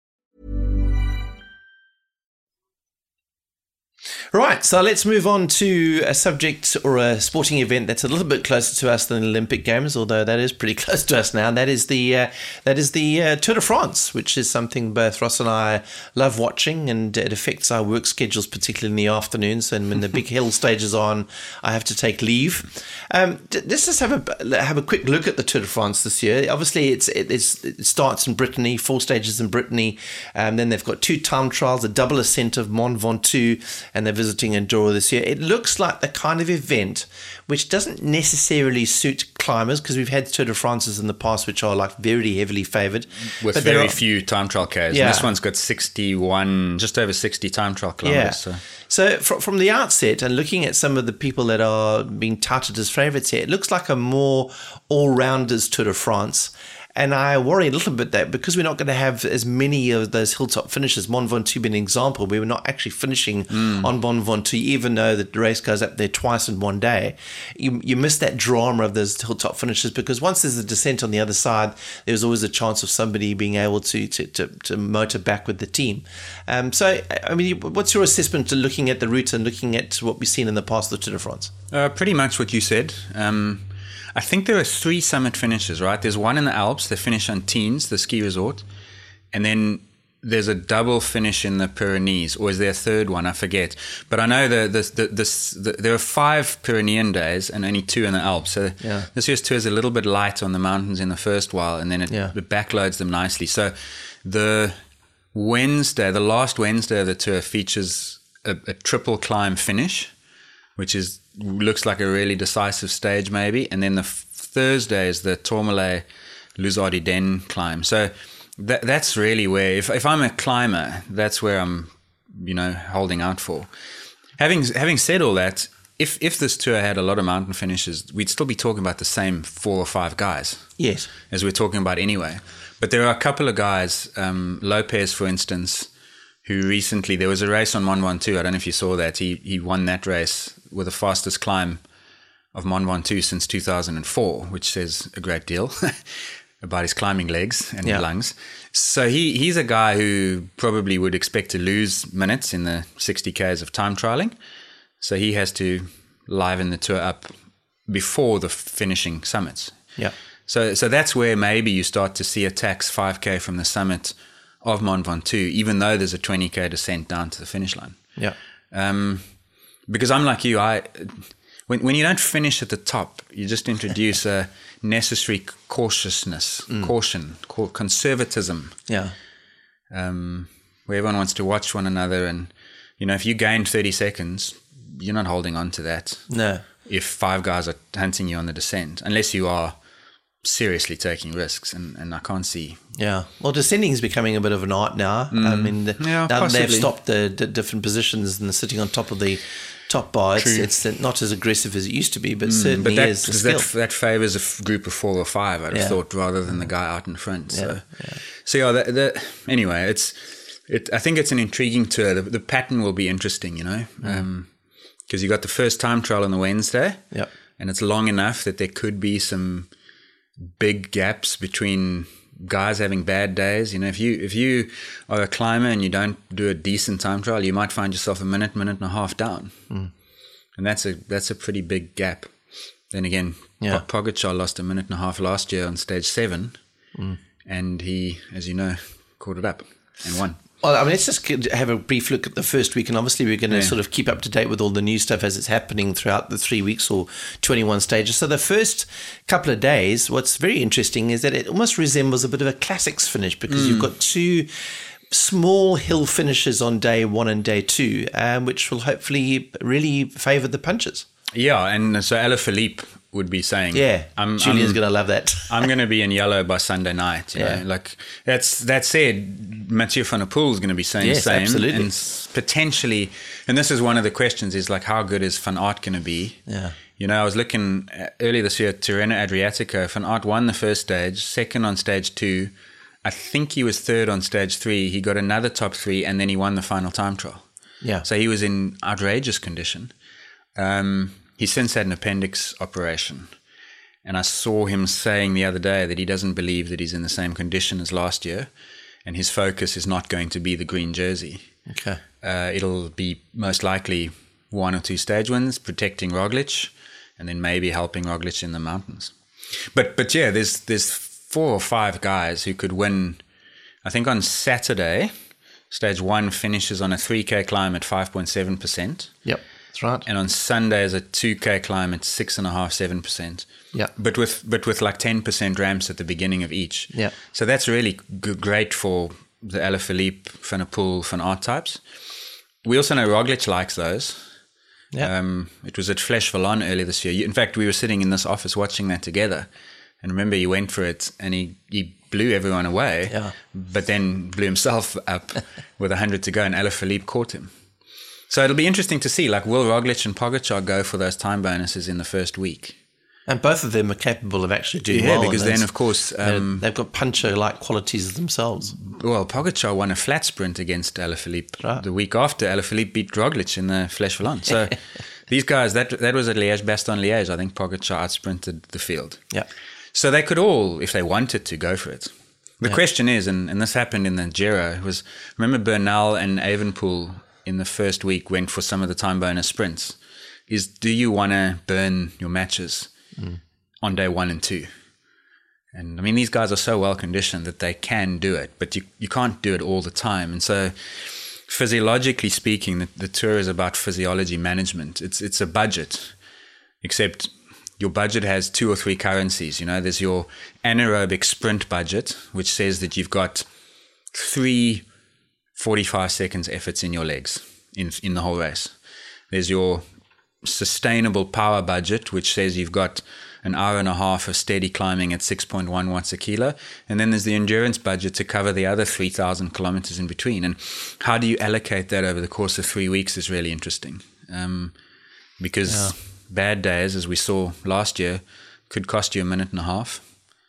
Right, so let's move on to a subject or a sporting event that's a little bit closer to us than the Olympic Games, although that is pretty close to us now. And that is the uh, that is the uh, Tour de France, which is something both Ross and I love watching, and it affects our work schedules, particularly in the afternoons. And when the big hill stage is on, I have to take leave. Um, let's just have a have a quick look at the Tour de France this year. Obviously, it's it, it's, it starts in Brittany, four stages in Brittany, and um, then they've got two time trials, a double ascent of Mont Ventoux, and they're visiting Andorra this year. It looks like the kind of event which doesn't necessarily suit climbers, because we've had Tour de France's in the past which are like very heavily favoured. With but very are, few time trial Ks. Yeah. And this one's got sixty-one, just over sixty time trial kilometres. Yeah. So, so from, from the outset, and looking at some of the people that are being touted as favourites here, it looks like a more all-rounders Tour de France. And I worry a little bit that because we're not going to have as many of those hilltop finishes, Mont Ventoux being an example, we were not actually finishing mm. on Mont Ventoux, even though the race goes up there twice in one day. You, you miss that drama of those hilltop finishes, because once there's a descent on the other side, there's always a chance of somebody being able to to, to, to motor back with the team. Um, so, I mean, what's your assessment to looking at the route and looking at what we've seen in the past of the Tour de France? Uh, pretty much what you said. Um I think there are three summit finishes, right? There's one in the Alps. They finish on Teens, the ski resort. And then there's a double finish in the Pyrenees. Or is there a third one? I forget. But I know the, the, the, the, the, there are five Pyrenean days and only two in the Alps. So yeah. this year's tour is a little bit light on the mountains in the first while, and then it, yeah. it backloads them nicely. So the Wednesday, the last Wednesday of the tour features a, a triple climb finish, which is looks like a really decisive stage maybe. And then the f- Thursday is the Tourmalet Les Ardennes climb. So that, that's really where, if, if I'm a climber, that's where I'm, you know, holding out for. Having having said all that, if if this tour had a lot of mountain finishes, we'd still be talking about the same four or five guys. Yes. As we're talking about anyway. But there are a couple of guys, um, Lopez, for instance, who recently, there was a race on Mont Ventoux. I don't know if you saw that. He he won that race with the fastest climb of Mont Ventoux since two thousand four, which says a great deal about his climbing legs and yeah. lungs. So he he's a guy who probably would expect to lose minutes in the sixty kays of time trialing. So he has to liven the tour up before the finishing summits. Yeah. So so that's where maybe you start to see attacks five K from the summit of Mont Ventoux, even though there's a twenty K descent down to the finish line. Yeah. Um, because I'm like you, I when when you don't finish at the top, you just introduce a necessary cautiousness, mm. caution, conservatism. Yeah. Um, where everyone wants to watch one another, and you know, if you gain thirty seconds, you're not holding on to that. No. If five guys are hunting you on the descent, unless you are seriously taking risks, and, and I can't see. Yeah. Well, descending is becoming a bit of an art now. Mm. I mean, the, yeah, now possibly. they've stopped the, the different positions and the sitting on top of the top bar. It's, True. it's not as aggressive as it used to be, but certainly But that, is a skill. that, that favours a f- group of four or five, I'd have Yeah. thought, rather than the guy out in front. So, Yeah, yeah. so yeah, the, the, anyway, it's it. I think it's an intriguing tour. The, the pattern will be interesting, you know, because um, you got the first time trial on the Wednesday, Yep. and it's long enough that there could be some big gaps between guys having bad days. You know, if you if you are a climber and you don't do a decent time trial, you might find yourself a minute, minute and a half down, mm. and that's a that's a pretty big gap. Then again, Yeah. P- Pogacar lost a minute and a half last year on stage seven, mm. and he, as you know, caught it up and won. Well, I mean, let's just have a brief look at the first week, and obviously we're going to Yeah. sort of keep up to date with all the new stuff as it's happening throughout the three weeks or twenty-one stages. So the first couple of days, what's very interesting is that it almost resembles a bit of a classics finish, because Mm. you've got two small hill finishes on day one and day two, um, which will hopefully really favour the punchers. Yeah, and so Alaphilippe would be saying, Yeah, I'm, Julian's I'm, going to love that. I'm going to be in yellow by Sunday night. You Yeah. know? Like that's that said, Mathieu van der Poel is going to be saying Yes, the same, absolutely. and s- potentially. And this is one of the questions: is like, how good is Van Aert going to be? Yeah. You know, I was looking at, earlier this year, Tirreno Adriatico. Van Aert won the first stage, second on stage two. I think he was third on stage three. He got another top three, and then he won the final time trial. Yeah. So he was in outrageous condition. Um, he's since had an appendix operation. And I saw him saying the other day that he doesn't believe that he's in the same condition as last year. And his focus is not going to be the green jersey. Okay. Uh, it'll be most likely one or two stage wins, protecting Roglic, and then maybe helping Roglic in the mountains. But but yeah, there's there's four or five guys who could win. I think on Saturday, stage one finishes on a three K climb at five point seven percent. Yep, that's right. And on Sunday is a two K climb at six and a half, seven percent. Yeah. But with but with like ten percent ramps at the beginning of each. Yeah. So that's really g- great for the Alaphilippe, Van der Poel, Van Aert types. We also know Roglic likes those. Yeah. Um, it was at Flesh Vallon earlier this year. In fact, we were sitting in this office watching that together. And remember, he went for it and he, he blew everyone away, Yeah. but then blew himself up with one hundred to go, and Alaphilippe caught him. So it'll be interesting to see, like, will Roglic and Pogacar go for those time bonuses in the first week? And both of them are capable of actually doing Yeah, well. because and then, that's- of course, they're- um, they've got puncher-like qualities themselves. well, Pogacar won a flat sprint against Alaphilippe Right. the week after. Alaphilippe beat Roglic in the Flesh Vallon. So these guys, that that was at Liège-Bastogne-Liège. I think Pogacar outsprinted the field. Yeah. So they could all, if they wanted to, go for it. The question is, and, and this happened in the Giro, was remember Bernal and Evenepoel in the first week went for some of the time bonus sprints. Is do you want to burn your matches mm. on day one and two? And I mean, these guys are so well conditioned that they can do it, but you, you can't do it all the time. And so physiologically speaking, the, the tour is about physiology management. It's it's a budget, except your budget has two or three currencies. You know, there's your anaerobic sprint budget, which says that you've got three forty-five seconds efforts in your legs in in the whole race. There's your sustainable power budget, which says you've got an hour and a half of steady climbing at six point one watts a kilo. And then there's the endurance budget to cover the other three thousand kilometers in between. And how do you allocate that over the course of three weeks is really interesting. Um, because yeah. bad days, as we saw last year, could cost you a minute and a half.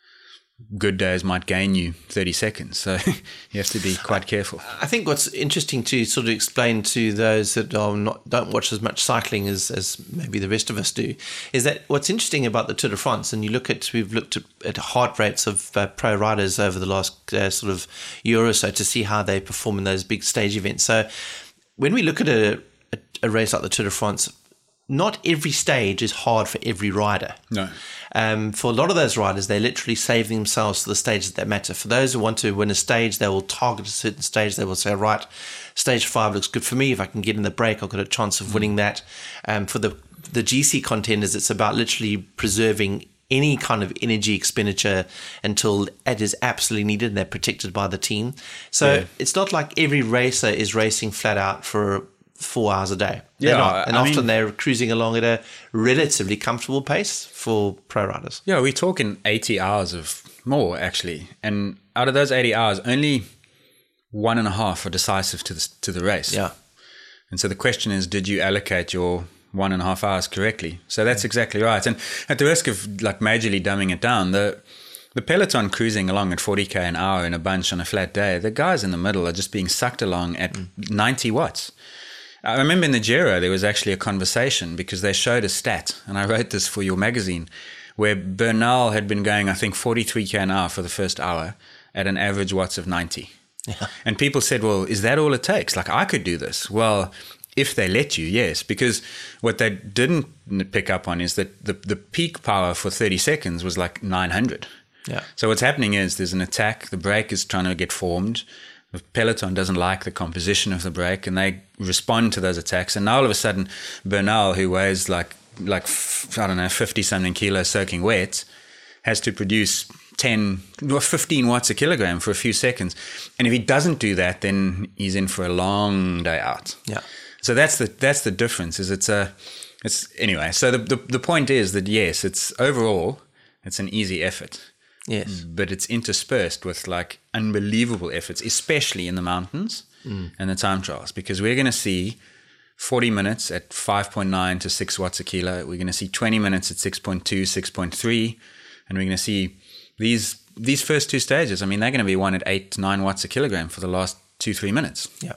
Good days might gain you thirty seconds. So you have to be quite careful. I think what's interesting to sort of explain to those that are not, don't watch as much cycling as, as maybe the rest of us do, is that what's interesting about the Tour de France, and you look at, we've looked at, at heart rates of uh, pro riders over the last uh, sort of year or so to see how they perform in those big stage events. So when we look at a, a, a race like the Tour de France, not every stage is hard for every rider. No. Um, for a lot of those riders, they literally save themselves to the stages that matter. For those who want to win a stage, they will target a certain stage. They will say, right, stage five looks good for me. If I can get in the break, I've got a chance of winning that. Um, for the, the G C contenders, it's about literally preserving any kind of energy expenditure until it is absolutely needed and they're protected by the team. So yeah. It's not like every racer is racing flat out for four hours a day. They're yeah, not. And I often mean, they're cruising along at a relatively comfortable pace for pro riders. Yeah, we're talking eighty hours of more, actually. And out of those eighty hours, only one and a half are decisive to the, to the race. Yeah. And so the question is, did you allocate your one and a half hours correctly? So that's exactly right. And at the risk of like majorly dumbing it down, the the peloton cruising along at forty k an hour in a bunch on a flat day, the guys in the middle are just being sucked along at mm. ninety watts. I remember in the Giro, there was actually a conversation because they showed a stat, and I wrote this for your magazine, where Bernal had been going, I think, forty-three k an hour for the first hour at an average watts of ninety. Yeah. And people said, well, is that all it takes? Like, I could do this. Well, if they let you, yes, because what they didn't pick up on is that the, the peak power for thirty seconds was like nine hundred. Yeah. So what's happening is there's an attack, the brake is trying to get formed, the peloton doesn't like the composition of the brake, and they respond to those attacks. And now all of a sudden, Bernal, who weighs like, like I don't know, fifty-something kilos soaking wet, has to produce ten or fifteen watts a kilogram for a few seconds. And if he doesn't do that, then he's in for a long day out. Yeah. So that's the that's the difference. Is it's a it's anyway. So the, the the point is that yes, it's overall it's an easy effort. Yes, but it's interspersed with like unbelievable efforts, especially in the mountains mm. and the time trials, because we're going to see forty minutes at five point nine to six watts a kilo. We're going to see twenty minutes at six point two, six point three, and we're going to see these these first two stages. I mean, they're going to be one at eight to nine watts a kilogram for the last two three minutes. Yeah.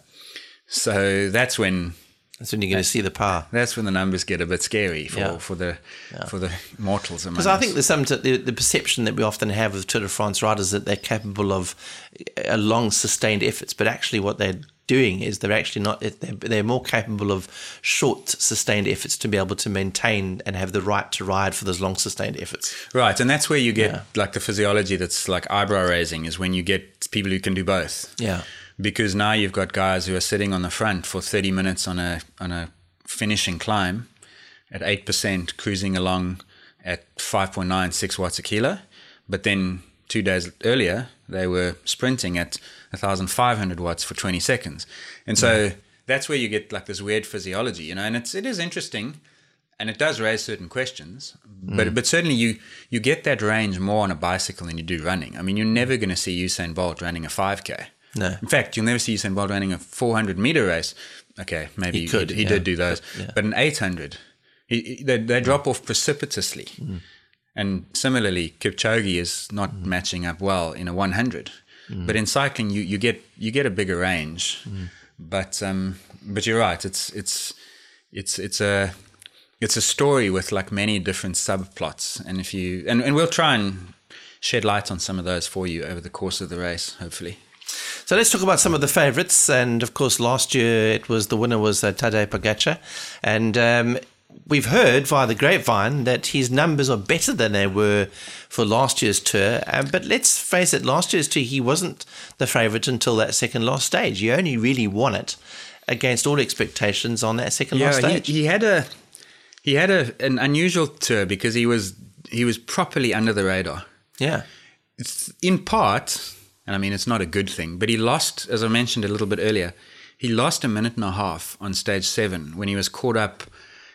So that's when that's when you're going to see the power. That's when the numbers get a bit scary for, yeah. for the yeah. for the mortals among us. Because I think there's some t- the, the perception that we often have of Tour de France riders that they're capable of a long sustained efforts, but actually what they're doing is they're actually not. They're, they're more capable of short sustained efforts to be able to maintain and have the right to ride for those long sustained efforts. Right, and that's where you get yeah. like the physiology that's like eyebrow raising is when you get people who can do both. Yeah. Because now you've got guys who are sitting on the front for thirty minutes on a on a finishing climb at eight percent, cruising along at five point nine, six watts a kilo. But then two days earlier, they were sprinting at one thousand five hundred watts for twenty seconds. And so yeah. that's where you get like this weird physiology, you know, and it's, it is interesting and it does raise certain questions. Mm. But but certainly you, you get that range more on a bicycle than you do running. I mean, you're never going to see Usain Bolt running a five K. No. In fact, you'll never see Usain Bolt running a four hundred meter race. Okay, maybe he, could, he, he yeah. did do those. But, yeah. but an eight hundred, he, he, they, they drop off precipitously. Mm. And similarly, Kipchoge is not mm. matching up well in a one hundred. Mm. But in cycling, you, you get you get a bigger range. Mm. But um, but you're right. It's it's it's it's a it's a story with like many different subplots. And if you and, and we'll try and shed light on some of those for you over the course of the race, hopefully. So let's talk about some of the favourites. And of course, last year it was the winner was uh, Tadej Pogacar, and um, we've heard via the grapevine that his numbers are better than they were for last year's tour. Um, but let's face it, last year's tour he wasn't the favourite until that second last stage. He only really won it against all expectations on that second yeah, last stage. He, he had a he had a, an unusual tour because he was he was properly under the radar. Yeah, it's in part. And I mean, it's not a good thing, but he lost, as I mentioned a little bit earlier, he lost a minute and a half on stage seven when he was caught up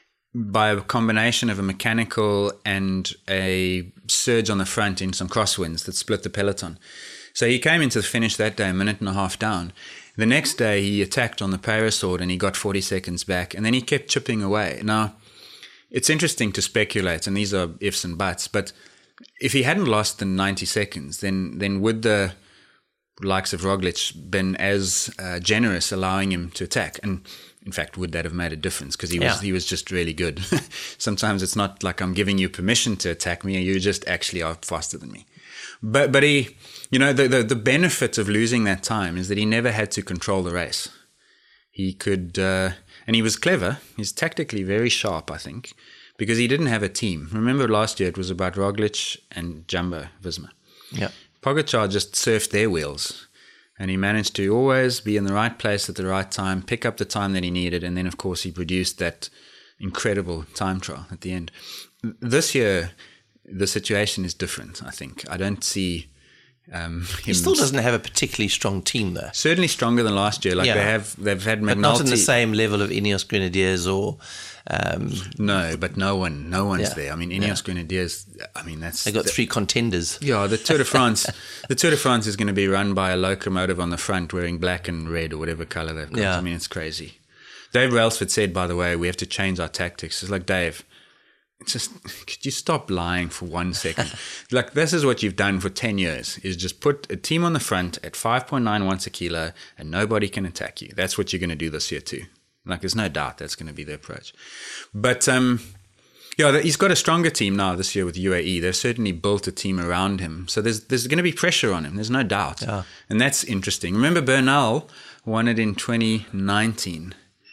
by a combination of a mechanical and a surge on the front in some crosswinds that split the peloton. So he came into the finish that day a minute and a half down. The next day he attacked on the parasword and he got forty seconds back, and then he kept chipping away. Now, it's interesting to speculate, and these are ifs and buts, but if he hadn't lost the ninety seconds, then then would the likes of Roglic been as uh, generous, allowing him to attack? And in fact, would that have made a difference? Because he was yeah. he was just really good. Sometimes it's not like I'm giving you permission to attack me, you just actually are faster than me. But but he, you know, the, the the benefit of losing that time is that he never had to control the race. He could, uh, and he was clever. He's tactically very sharp, I think, because he didn't have a team. Remember last year it was about Roglic and Jumbo-Visma. Yeah. Pogacar just surfed their wheels, and he managed to always be in the right place at the right time, pick up the time that he needed, and then, of course, he produced that incredible time trial at the end. This year, the situation is different, I think. I don't see um, him... He still doesn't have a particularly strong team, though. Certainly stronger than last year. Like yeah. they have, they've had McNulty. But not in the same level of Ineos Grenadiers or... Um, no, but no one, no one's yeah. there. I mean, Ineos yeah. Grenadiers. I mean, that's they got the, three contenders. Yeah, the Tour de France. the Tour de France is going to be run by a locomotive on the front wearing black and red or whatever color they've got. Yeah. I mean, it's crazy. Dave Brailsford said, by the way, we have to change our tactics. It's like, Dave, it's just, could you stop lying for one second? Like, this is what you've done for ten years, is just put a team on the front at five point nine once a kilo and nobody can attack you. That's what you're going to do this year too. Like, there's no doubt that's going to be the approach. But, um, yeah, he's got a stronger team now this year with U A E. They've certainly built a team around him. So there's there's going to be pressure on him. There's no doubt. Yeah. And that's interesting. Remember, Bernal won it in twenty nineteen,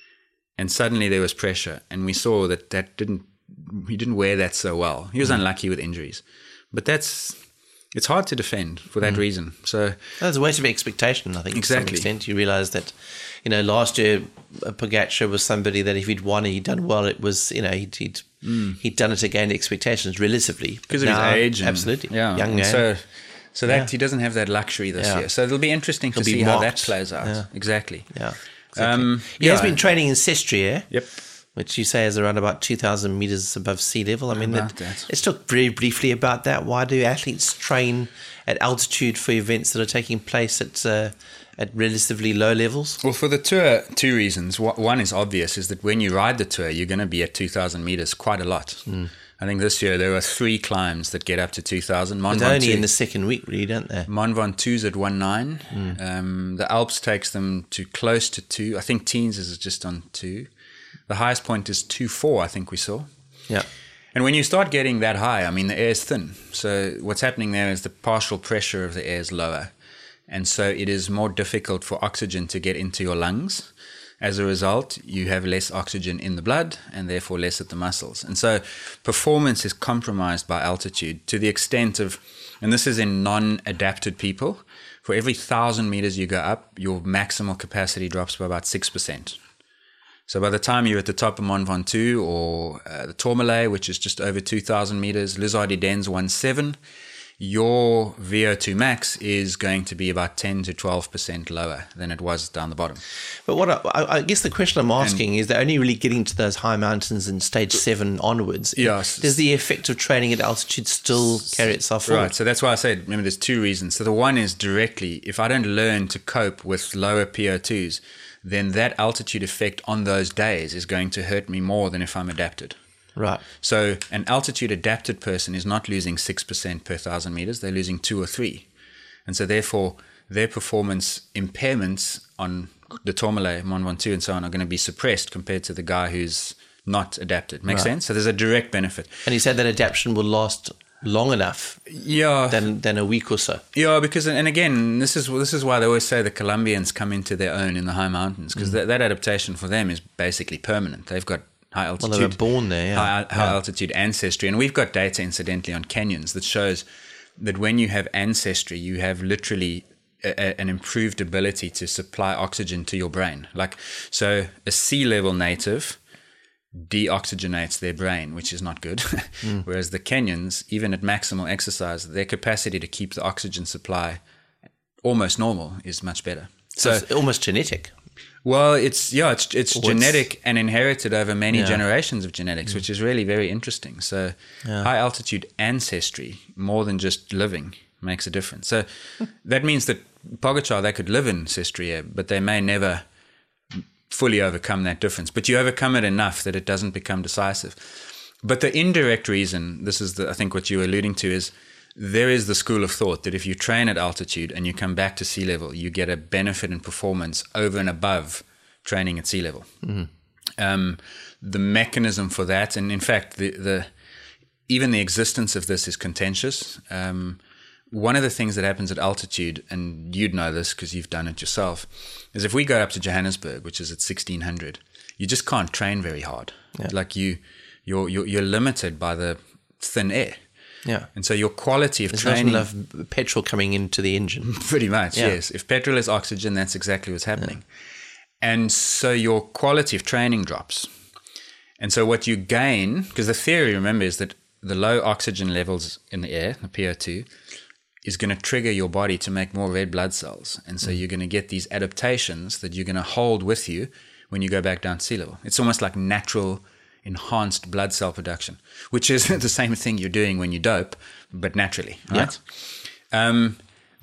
and suddenly there was pressure. And we saw that that didn't, he didn't wear that so well. He was mm. unlucky with injuries. But that's, it's hard to defend for that mm. reason. So that's a waste of expectation, I think, exactly. to some extent. You realise that, you know, last year, Pogacar was somebody that if he'd won and he'd done well, it was, you know, he'd he'd, mm. he'd done it to gain expectations relatively. Because of his age. And, absolutely. Yeah. Young man. So, so that yeah. he doesn't have that luxury this yeah. year. So it'll be interesting He'll to be see mocked. how that plays out. Yeah. Exactly. Yeah. Exactly. Um, he yeah. has been training in Sestriere. Yep. Which you say is around about two thousand meters above sea level. I mean, about that, that. let's talk very briefly about that. Why do athletes train at altitude for events that are taking place at uh, at relatively low levels? Well, for the tour, two reasons. One is obvious, is that when you ride the tour, you're going to be at two thousand meters quite a lot. Mm. I think this year there are three climbs that get up to two thousand. But only in the second week, really, don't they? Mont Ventoux at one nine. Mm. Um, the Alps takes them to close to two. I think Teens is just on two. The highest point is two four, I think we saw. Yeah. And when you start getting that high, I mean, the air is thin. So what's happening there is the partial pressure of the air is lower. And so it is more difficult for oxygen to get into your lungs. As a result, you have less oxygen in the blood and therefore less at the muscles. And so performance is compromised by altitude to the extent of, and this is in non-adapted people, for every thousand meters you go up, your maximal capacity drops by about six percent. So by the time you're at the top of Mont Ventoux or uh, the Tourmalet, which is just over two thousand meters, Les Ardennes one seven, your V O two max is going to be about ten to twelve percent lower than it was down the bottom. But what I, I guess the question I'm asking and, is they're only really getting to those high mountains in stage seven onwards. Yes. Does the effect of training at altitude still carry itself forward? Right. So that's why I said, remember, there's two reasons. So the one is directly, if I don't learn to cope with lower P O twos, then that altitude effect on those days is going to hurt me more than if I'm adapted. Right. So an altitude adapted person is not losing six percent per thousand meters, they're losing two or three. And so therefore their performance impairments on the Tourmalet, Mont Ventoux and so on are going to be suppressed compared to the guy who's not adapted. Makes right. sense? So there's a direct benefit. And you said that adaptation will last long enough yeah than than a week or so. Yeah, because, and again, this is this is why they always say the Colombians come into their own in the high mountains, because mm. that, that adaptation for them is basically permanent. They've got high altitude. Well, they were born there, yeah. High, high yeah. altitude ancestry. And we've got data, incidentally, on canyons that shows that when you have ancestry, you have literally a, a, an improved ability to supply oxygen to your brain. Like, so a sea level native deoxygenates their brain, which is not good. mm. Whereas the Kenyans, even at maximal exercise, their capacity to keep the oxygen supply almost normal is much better. So, so it's almost genetic. Well, it's yeah, it's it's Or genetic it's, and inherited over many yeah. generations of genetics, mm. which is really very interesting. So yeah. high altitude ancestry, more than just living, makes a difference. So that means that Pogacar, they could live in Sestriere, but they may never fully overcome that difference. But you overcome it enough that it doesn't become decisive. But the indirect reason, this is the, I think what you were alluding to, is there is the school of thought that if you train at altitude and you come back to sea level, you get a benefit in performance over and above training at sea level. Mm-hmm. Um, the mechanism for that, and in fact, the, the even the existence of this is contentious. Um, one of the things that happens at altitude, and you'd know this because you've done it yourself, is if we go up to Johannesburg, which is at sixteen hundred, you just can't train very hard. Yeah. Like you, you're, you're you're limited by the thin air. Yeah. And so your quality of There's training... not enough petrol coming into the engine. Pretty much, yeah. yes. If petrol is oxygen, that's exactly what's happening. Yeah. And so your quality of training drops. And so what you gain, because the theory, remember, is that the low oxygen levels in the air, the P O two, is going to trigger your body to make more red blood cells. And so mm. you're going to get these adaptations that you're going to hold with you when you go back down to sea level. It's almost like natural enhanced blood cell production, which is the same thing you're doing when you dope, but naturally, right? Yeah. Um,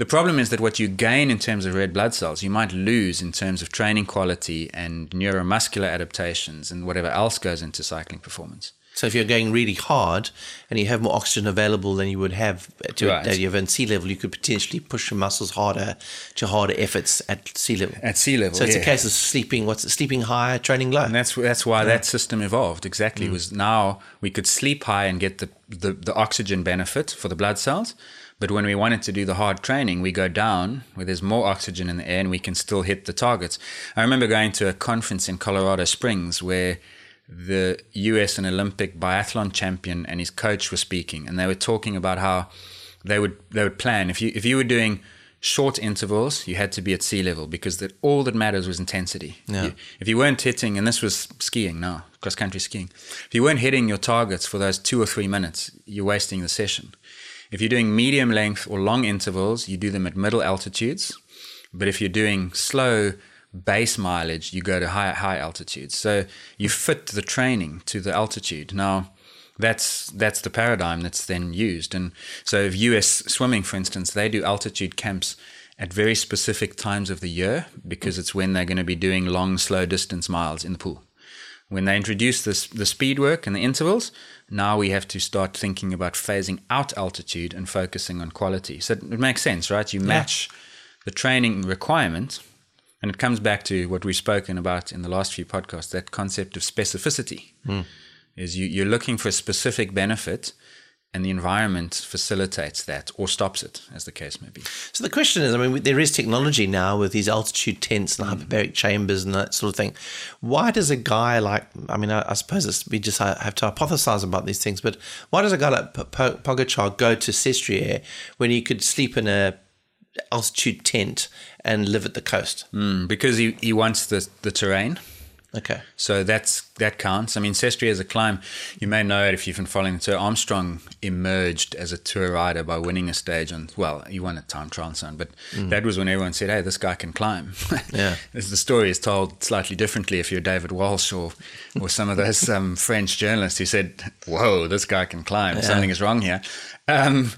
The problem is that what you gain in terms of red blood cells, you might lose in terms of training quality and neuromuscular adaptations and whatever else goes into cycling performance. So if you're going really hard and you have more oxygen available than you would have to Right. at your sea level, you could potentially push your muscles harder to harder efforts at sea level. At sea level, So it's yeah. a case of sleeping, what's it, sleeping high, training low. And that's that's why that system evolved. Exactly, Mm. was now we could sleep high and get the, the, the oxygen benefit for the blood cells. But when we wanted to do the hard training, we go down where there's more oxygen in the air and we can still hit the targets. I remember going to a conference in Colorado Springs where the U S and Olympic biathlon champion and his coach were speaking, and they were talking about how they would they would plan if you if you were doing short intervals, you had to be at sea level because that all that matters was intensity. Yeah. You, if you weren't hitting, and this was skiing now, cross country skiing, if you weren't hitting your targets for those two or three minutes, you're wasting the session. If you're doing medium length or long intervals, you do them at middle altitudes. But if you're doing slow base mileage, you go to high high altitudes. So you fit the training to the altitude. Now, that's that's the paradigm that's then used. And so if U S swimming, for instance, they do altitude camps at very specific times of the year because it's when they're going to be doing long, slow distance miles in the pool. When they introduce this, the speed work and the intervals, now we have to start thinking about phasing out altitude and focusing on quality. So it makes sense, right? You match yeah. the training requirement, and it comes back to what we've spoken about in the last few podcasts, that concept of specificity. Mm. Is you, you're looking for a specific benefit, and the environment facilitates that or stops it, as the case may be. So the question is, I mean, there is technology now with these altitude tents and mm. hyperbaric chambers and that sort of thing. Why does a guy like, I mean, I, I suppose it's, we just have to hypothesize about these things, but why does a guy like P- P- Pogacar go to Sestriere when he could sleep in a altitude tent and live at the coast? Mm, because he, he wants the, the terrain. Okay. So that's that counts. I mean, Sestriere is a climb. You may know it if you've been following the tour. Armstrong emerged as a tour rider by winning a stage on, well, he won a time trial and so on, but mm. that was when everyone said, hey, this guy can climb. Yeah. As the story is told slightly differently if you're David Walsh or, or some of those um, French journalists who said, whoa, this guy can climb. Yeah. Something is wrong here. Um,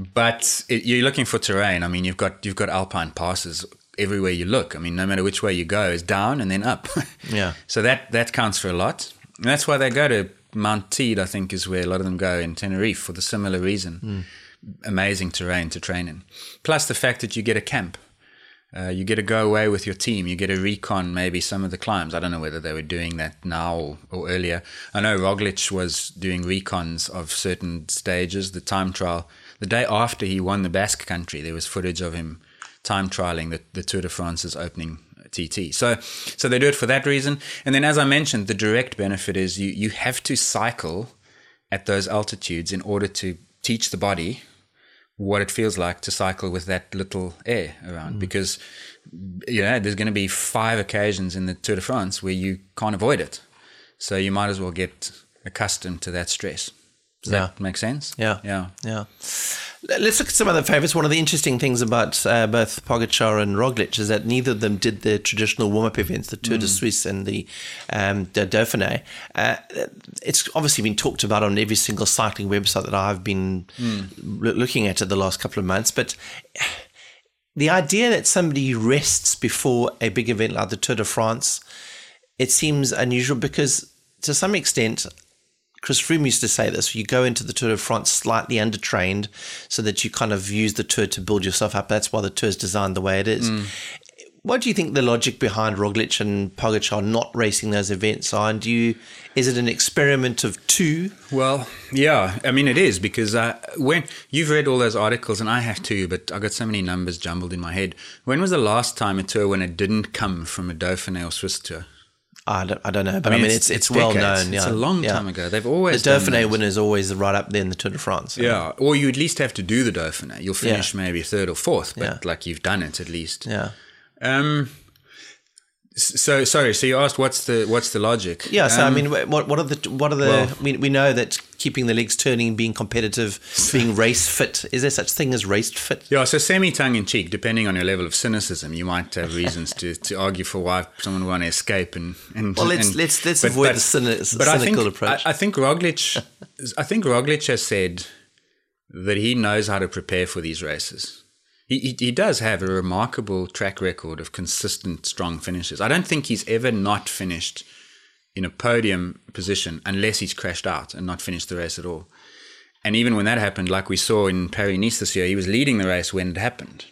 but it, you're looking for terrain. I mean, you've got you've got alpine passes everywhere you look. I mean, no matter which way you go, is down and then up. Yeah. So that that counts for a lot. And that's why they go to Mount Teed, I think, is where a lot of them go in Tenerife for the similar reason. Mm. Amazing terrain to train in. Plus the fact that you get a camp. Uh, you get to go away with your team. You get to recon maybe some of the climbs. I don't know whether they were doing that now or, or earlier. I know Roglic was doing recons of certain stages, the time trial. The day after he won the Basque Country, there was footage of him time trialing the, the Tour de France's opening T T. So so they do it for that reason. And then as I mentioned, the direct benefit is you, you have to cycle at those altitudes in order to teach the body what it feels like to cycle with that little air around. Mm. Because, you know, there's going to be five occasions in the Tour de France where you can't avoid it. So you might as well get accustomed to that stress. Does yeah. that make sense? Yeah. Yeah. Yeah. Let's look at some other favourites. One of the interesting things about uh, both Pogacar and Roglic is that neither of them did the traditional warm-up events, the Tour mm. de Suisse and the, um, the Dauphiné. Uh, it's obviously been talked about on every single cycling website that I've been mm. lo- looking at it the last couple of months. But the idea that somebody rests before a big event like the Tour de France, it seems unusual because to some extent, Chris Froome used to say this, you go into the Tour de France slightly undertrained so that you kind of use the Tour to build yourself up. That's why the Tour is designed the way it is. Mm. What do you think the logic behind Roglic and Pogacar not racing those events are? And do you, is it an experiment of two? Well, yeah, I mean, it is because uh, when you've read all those articles, and I have too, but I got so many numbers jumbled in my head. When was the last time a tour when it didn't come from a Dauphiné or Swiss tour? I don't, I don't know, but I mean, I mean it's, it's, it's well known. It's yeah. a long yeah. time ago. They've always the Dauphiné winner is always right up there in the Tour de France. So. Yeah, or you at least have to do the Dauphiné. You'll finish yeah. maybe third or fourth, but yeah. like you've done it at least. Yeah. Um. So sorry. So you asked what's the what's the logic? Yeah. So um, I mean, what what are the what are the? Well, we we know that keeping the legs turning, being competitive, being race fit. Is there such thing as race fit? Yeah. So semi tongue in cheek, depending on your level of cynicism, you might have reasons to, to argue for why someone would want to escape and and. Well, let's and, let's let's but, avoid but, the cynic, but cynical I think, approach. I, I think Roglic, I think Roglic has said that he knows how to prepare for these races. He, he he does have a remarkable track record of consistent, strong finishes. I don't think he's ever not finished in a podium position unless he's crashed out and not finished the race at all. And even when that happened, like we saw in Paris-Nice this year, he was leading the race when it happened.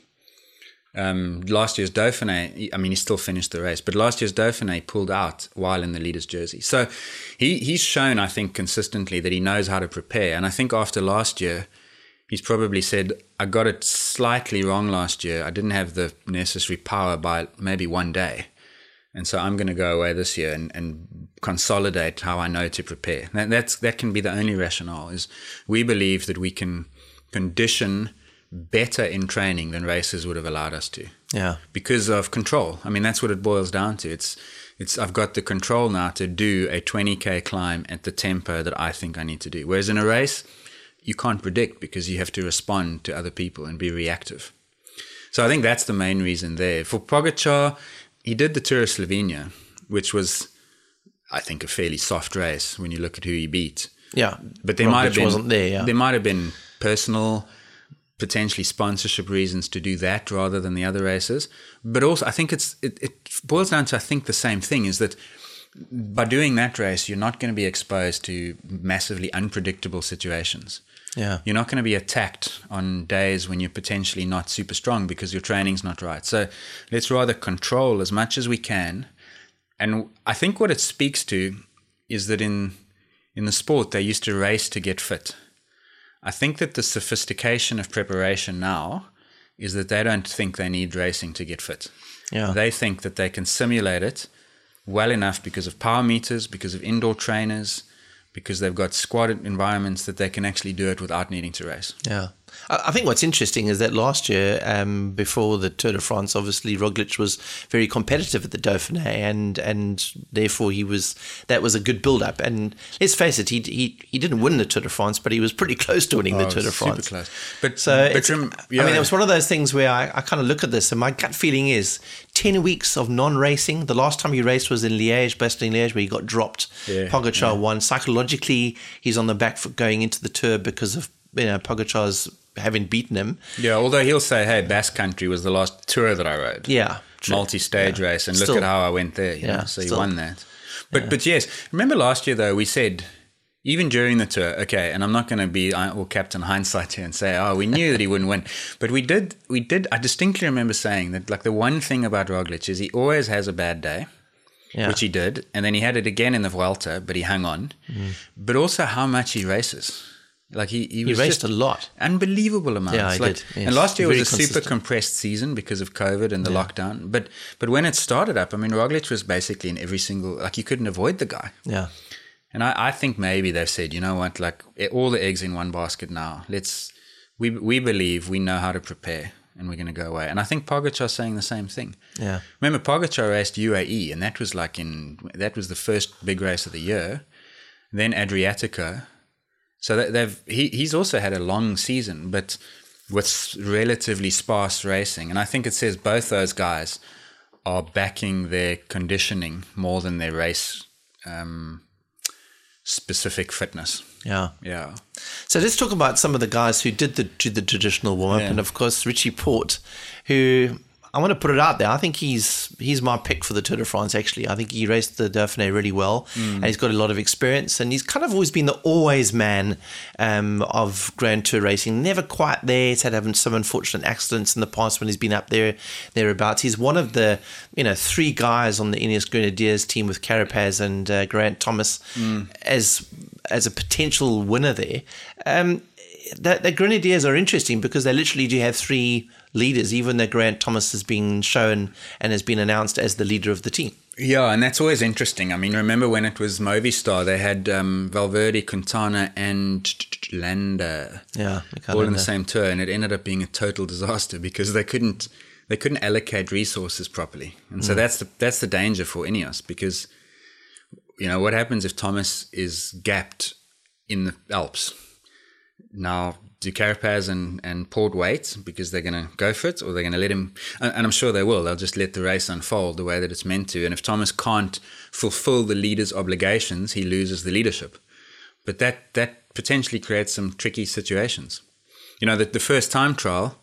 Um, last year's Dauphiné, I mean, he still finished the race, but last year's Dauphiné pulled out while in the leader's jersey. So he he's shown, I think, consistently that he knows how to prepare. And I think after last year, he's probably said, I got it slightly wrong last year. I didn't have the necessary power by maybe one day. And so I'm going to go away this year and, and consolidate how I know to prepare. That, that's, that can be the only rationale, is we believe that we can condition better in training than races would have allowed us to. Yeah. Because of control. I mean, that's what it boils down to. It's, it's, I've got the control now to do a twenty K climb at the tempo that I think I need to do. Whereas in a race, you can't predict because you have to respond to other people and be reactive. So I think that's the main reason there. For Pogačar, he did the Tour of Slovenia, which was, I think, a fairly soft race when you look at who he beat. Yeah. But there Roglic might have been wasn't there, yeah. there might have been personal, potentially sponsorship reasons to do that rather than the other races. But also, I think it's it, it boils down to, I think, the same thing, is that by doing that race, you're not going to be exposed to massively unpredictable situations. Yeah. You're not going to be attacked on days when you're potentially not super strong because your training's not right. So let's rather control as much as we can. And I think what it speaks to is that in in the sport, they used to race to get fit. I think that the sophistication of preparation now is that they don't think they need racing to get fit. Yeah. They think that they can simulate it well enough because of power meters, because of indoor trainers, because they've got squad environments, that they can actually do it without needing to race. Yeah. I I think what's interesting is that last year, um, before the Tour de France, obviously Roglic was very competitive at the Dauphiné, and and therefore he was that was a good build-up. And let's face it, he he he didn't win the Tour de France, but he was pretty close to winning Oh, the Tour de France. super close. But So but it's, rem- I yeah. mean, it was one of those things where I, I kind of look at this, and my gut feeling is ten weeks of non-racing. The last time he raced was in Liège, Bastogne-Liège, where he got dropped. Yeah, Pogačar yeah. won. Psychologically, he's on the back foot going into the Tour because of, you know, Pogačar's having beaten him. Yeah, although he'll say, hey, Basque Country was the last tour that I rode. Yeah, true. Multi-stage Yeah. race, and Still- look at how I went there. You Yeah, know? So he still. won that. But but yes, remember last year though, we said, even during the tour, okay, and I'm not going to be all Captain Hindsight here and say, oh, we knew that he wouldn't win. But we did, we did, I distinctly remember saying that, like, the one thing about Roglic is he always has a bad day. Yeah. Which he did, and then he had it again in the Vuelta, but he hung on. Mm. But also how much he races. Like he, he, He was raced just a lot. unbelievable amounts. Yeah, he like, did, yes. And last year Very was a super consistent. compressed season because of COVID and the lockdown. But but when it started up, I mean, Roglic was basically in every single, like you couldn't avoid the guy. Yeah. And I, I think maybe they've said, you know what, like all the eggs in one basket now. Let's we we believe we know how to prepare. And we're going to go away. And I think Pogačar's saying the same thing. Yeah. Remember, Pogačar raced U A E, and that was like in that was the first big race of the year. Then Adriatico. So that they've he he's also had a long season, but with relatively sparse racing. And I think it says both those guys are backing their conditioning more than their race um, specific fitness. Yeah. Yeah. So let's talk about some of the guys who did the did the traditional warm up, Yeah. and of course Richie Porte, who I want to put it out there. I think he's he's my pick for the Tour de France. Actually, I think he raced the Dauphiné really well, mm. and he's got a lot of experience. And he's kind of always been the always man um, of Grand Tour racing. Never quite there. He's had some unfortunate accidents in the past when he's been up there thereabouts. He's one of the you know three guys on the Ineos Grenadiers team with Carapaz and uh, Geraint Thomas mm. as as a potential winner there. Um, the, the Grenadiers are interesting because they literally do have three leaders, even though Geraint Thomas has been shown and has been announced as the leader of the team. Yeah, and that's always interesting. I mean, remember when it was Movistar, they had um, Valverde, Quintana, and Landa yeah, all in the same tour, and it ended up being a total disaster because they couldn't they couldn't allocate resources properly, and so mm. that's the that's the danger for Ineos because you know what happens if Thomas is gapped in the Alps. Now, do Carapaz and, and Porte wait because they're going to go for it, or they're going to let him, and, and I'm sure they will, they'll just let the race unfold the way that it's meant to. And if Thomas can't fulfill the leader's obligations, he loses the leadership. But that, that potentially creates some tricky situations. You know, that the first time trial,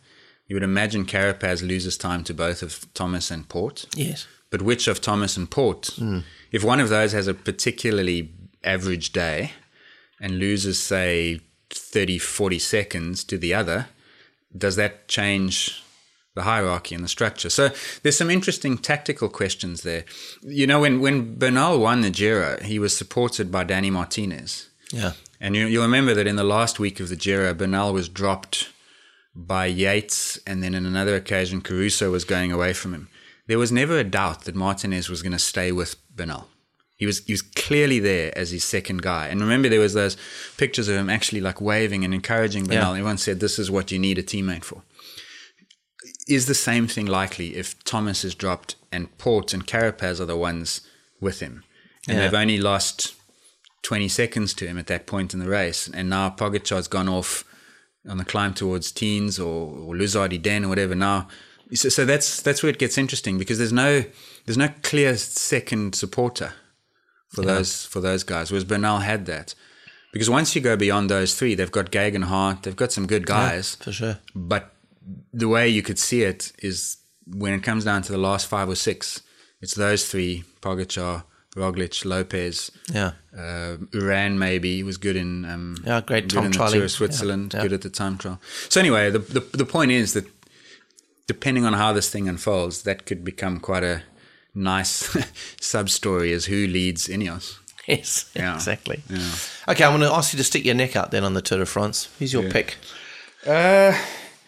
you would imagine Carapaz loses time to both of Thomas and Port. Yes. But which of Thomas and Port? Mm. If one of those has a particularly average day and loses, say, thirty, forty seconds to the other, does that change the hierarchy and the structure? So there's some interesting tactical questions there. You know, when, when Bernal won the Giro, he was supported by Danny Martinez. Yeah. And you, you'll remember that in the last week of the Giro, Bernal was dropped by Yates, and then on another occasion, Caruso was going away from him. There was never a doubt that Martinez was going to stay with Bernal. He was he was clearly there as his second guy. And remember, there was those pictures of him actually like waving and encouraging Bernal. Yeah. Everyone said, this is what you need a teammate for. Is the same thing likely if Thomas is dropped and Port and Carapaz are the ones with him? And yeah. they've only lost twenty seconds to him at that point in the race. And now Pogacar's gone off on the climb towards Teens or, or Luzardi-Den or whatever now. So, so that's that's where it gets interesting, because there's no there's no clear second supporter for yeah. those for those guys, whereas Bernal had that. Because once you go beyond those three, they've got Gegenhardt, they've got some good guys. Yeah, for sure. But the way you could see it is when it comes down to the last five or six, it's those three, Pogacar, Roglic, Lopez, yeah, uh, Uran maybe, he was good in um, yeah, great good in the Tour of Switzerland, yeah, yeah. good at the time trial. So anyway, the, the the point is that depending on how this thing unfolds, that could become quite a nice sub-story as who leads Ineos. Yes, yeah. exactly. Yeah. Okay, I'm going to ask you to stick your neck out then on the Tour de France. Who's your yeah. pick? Uh,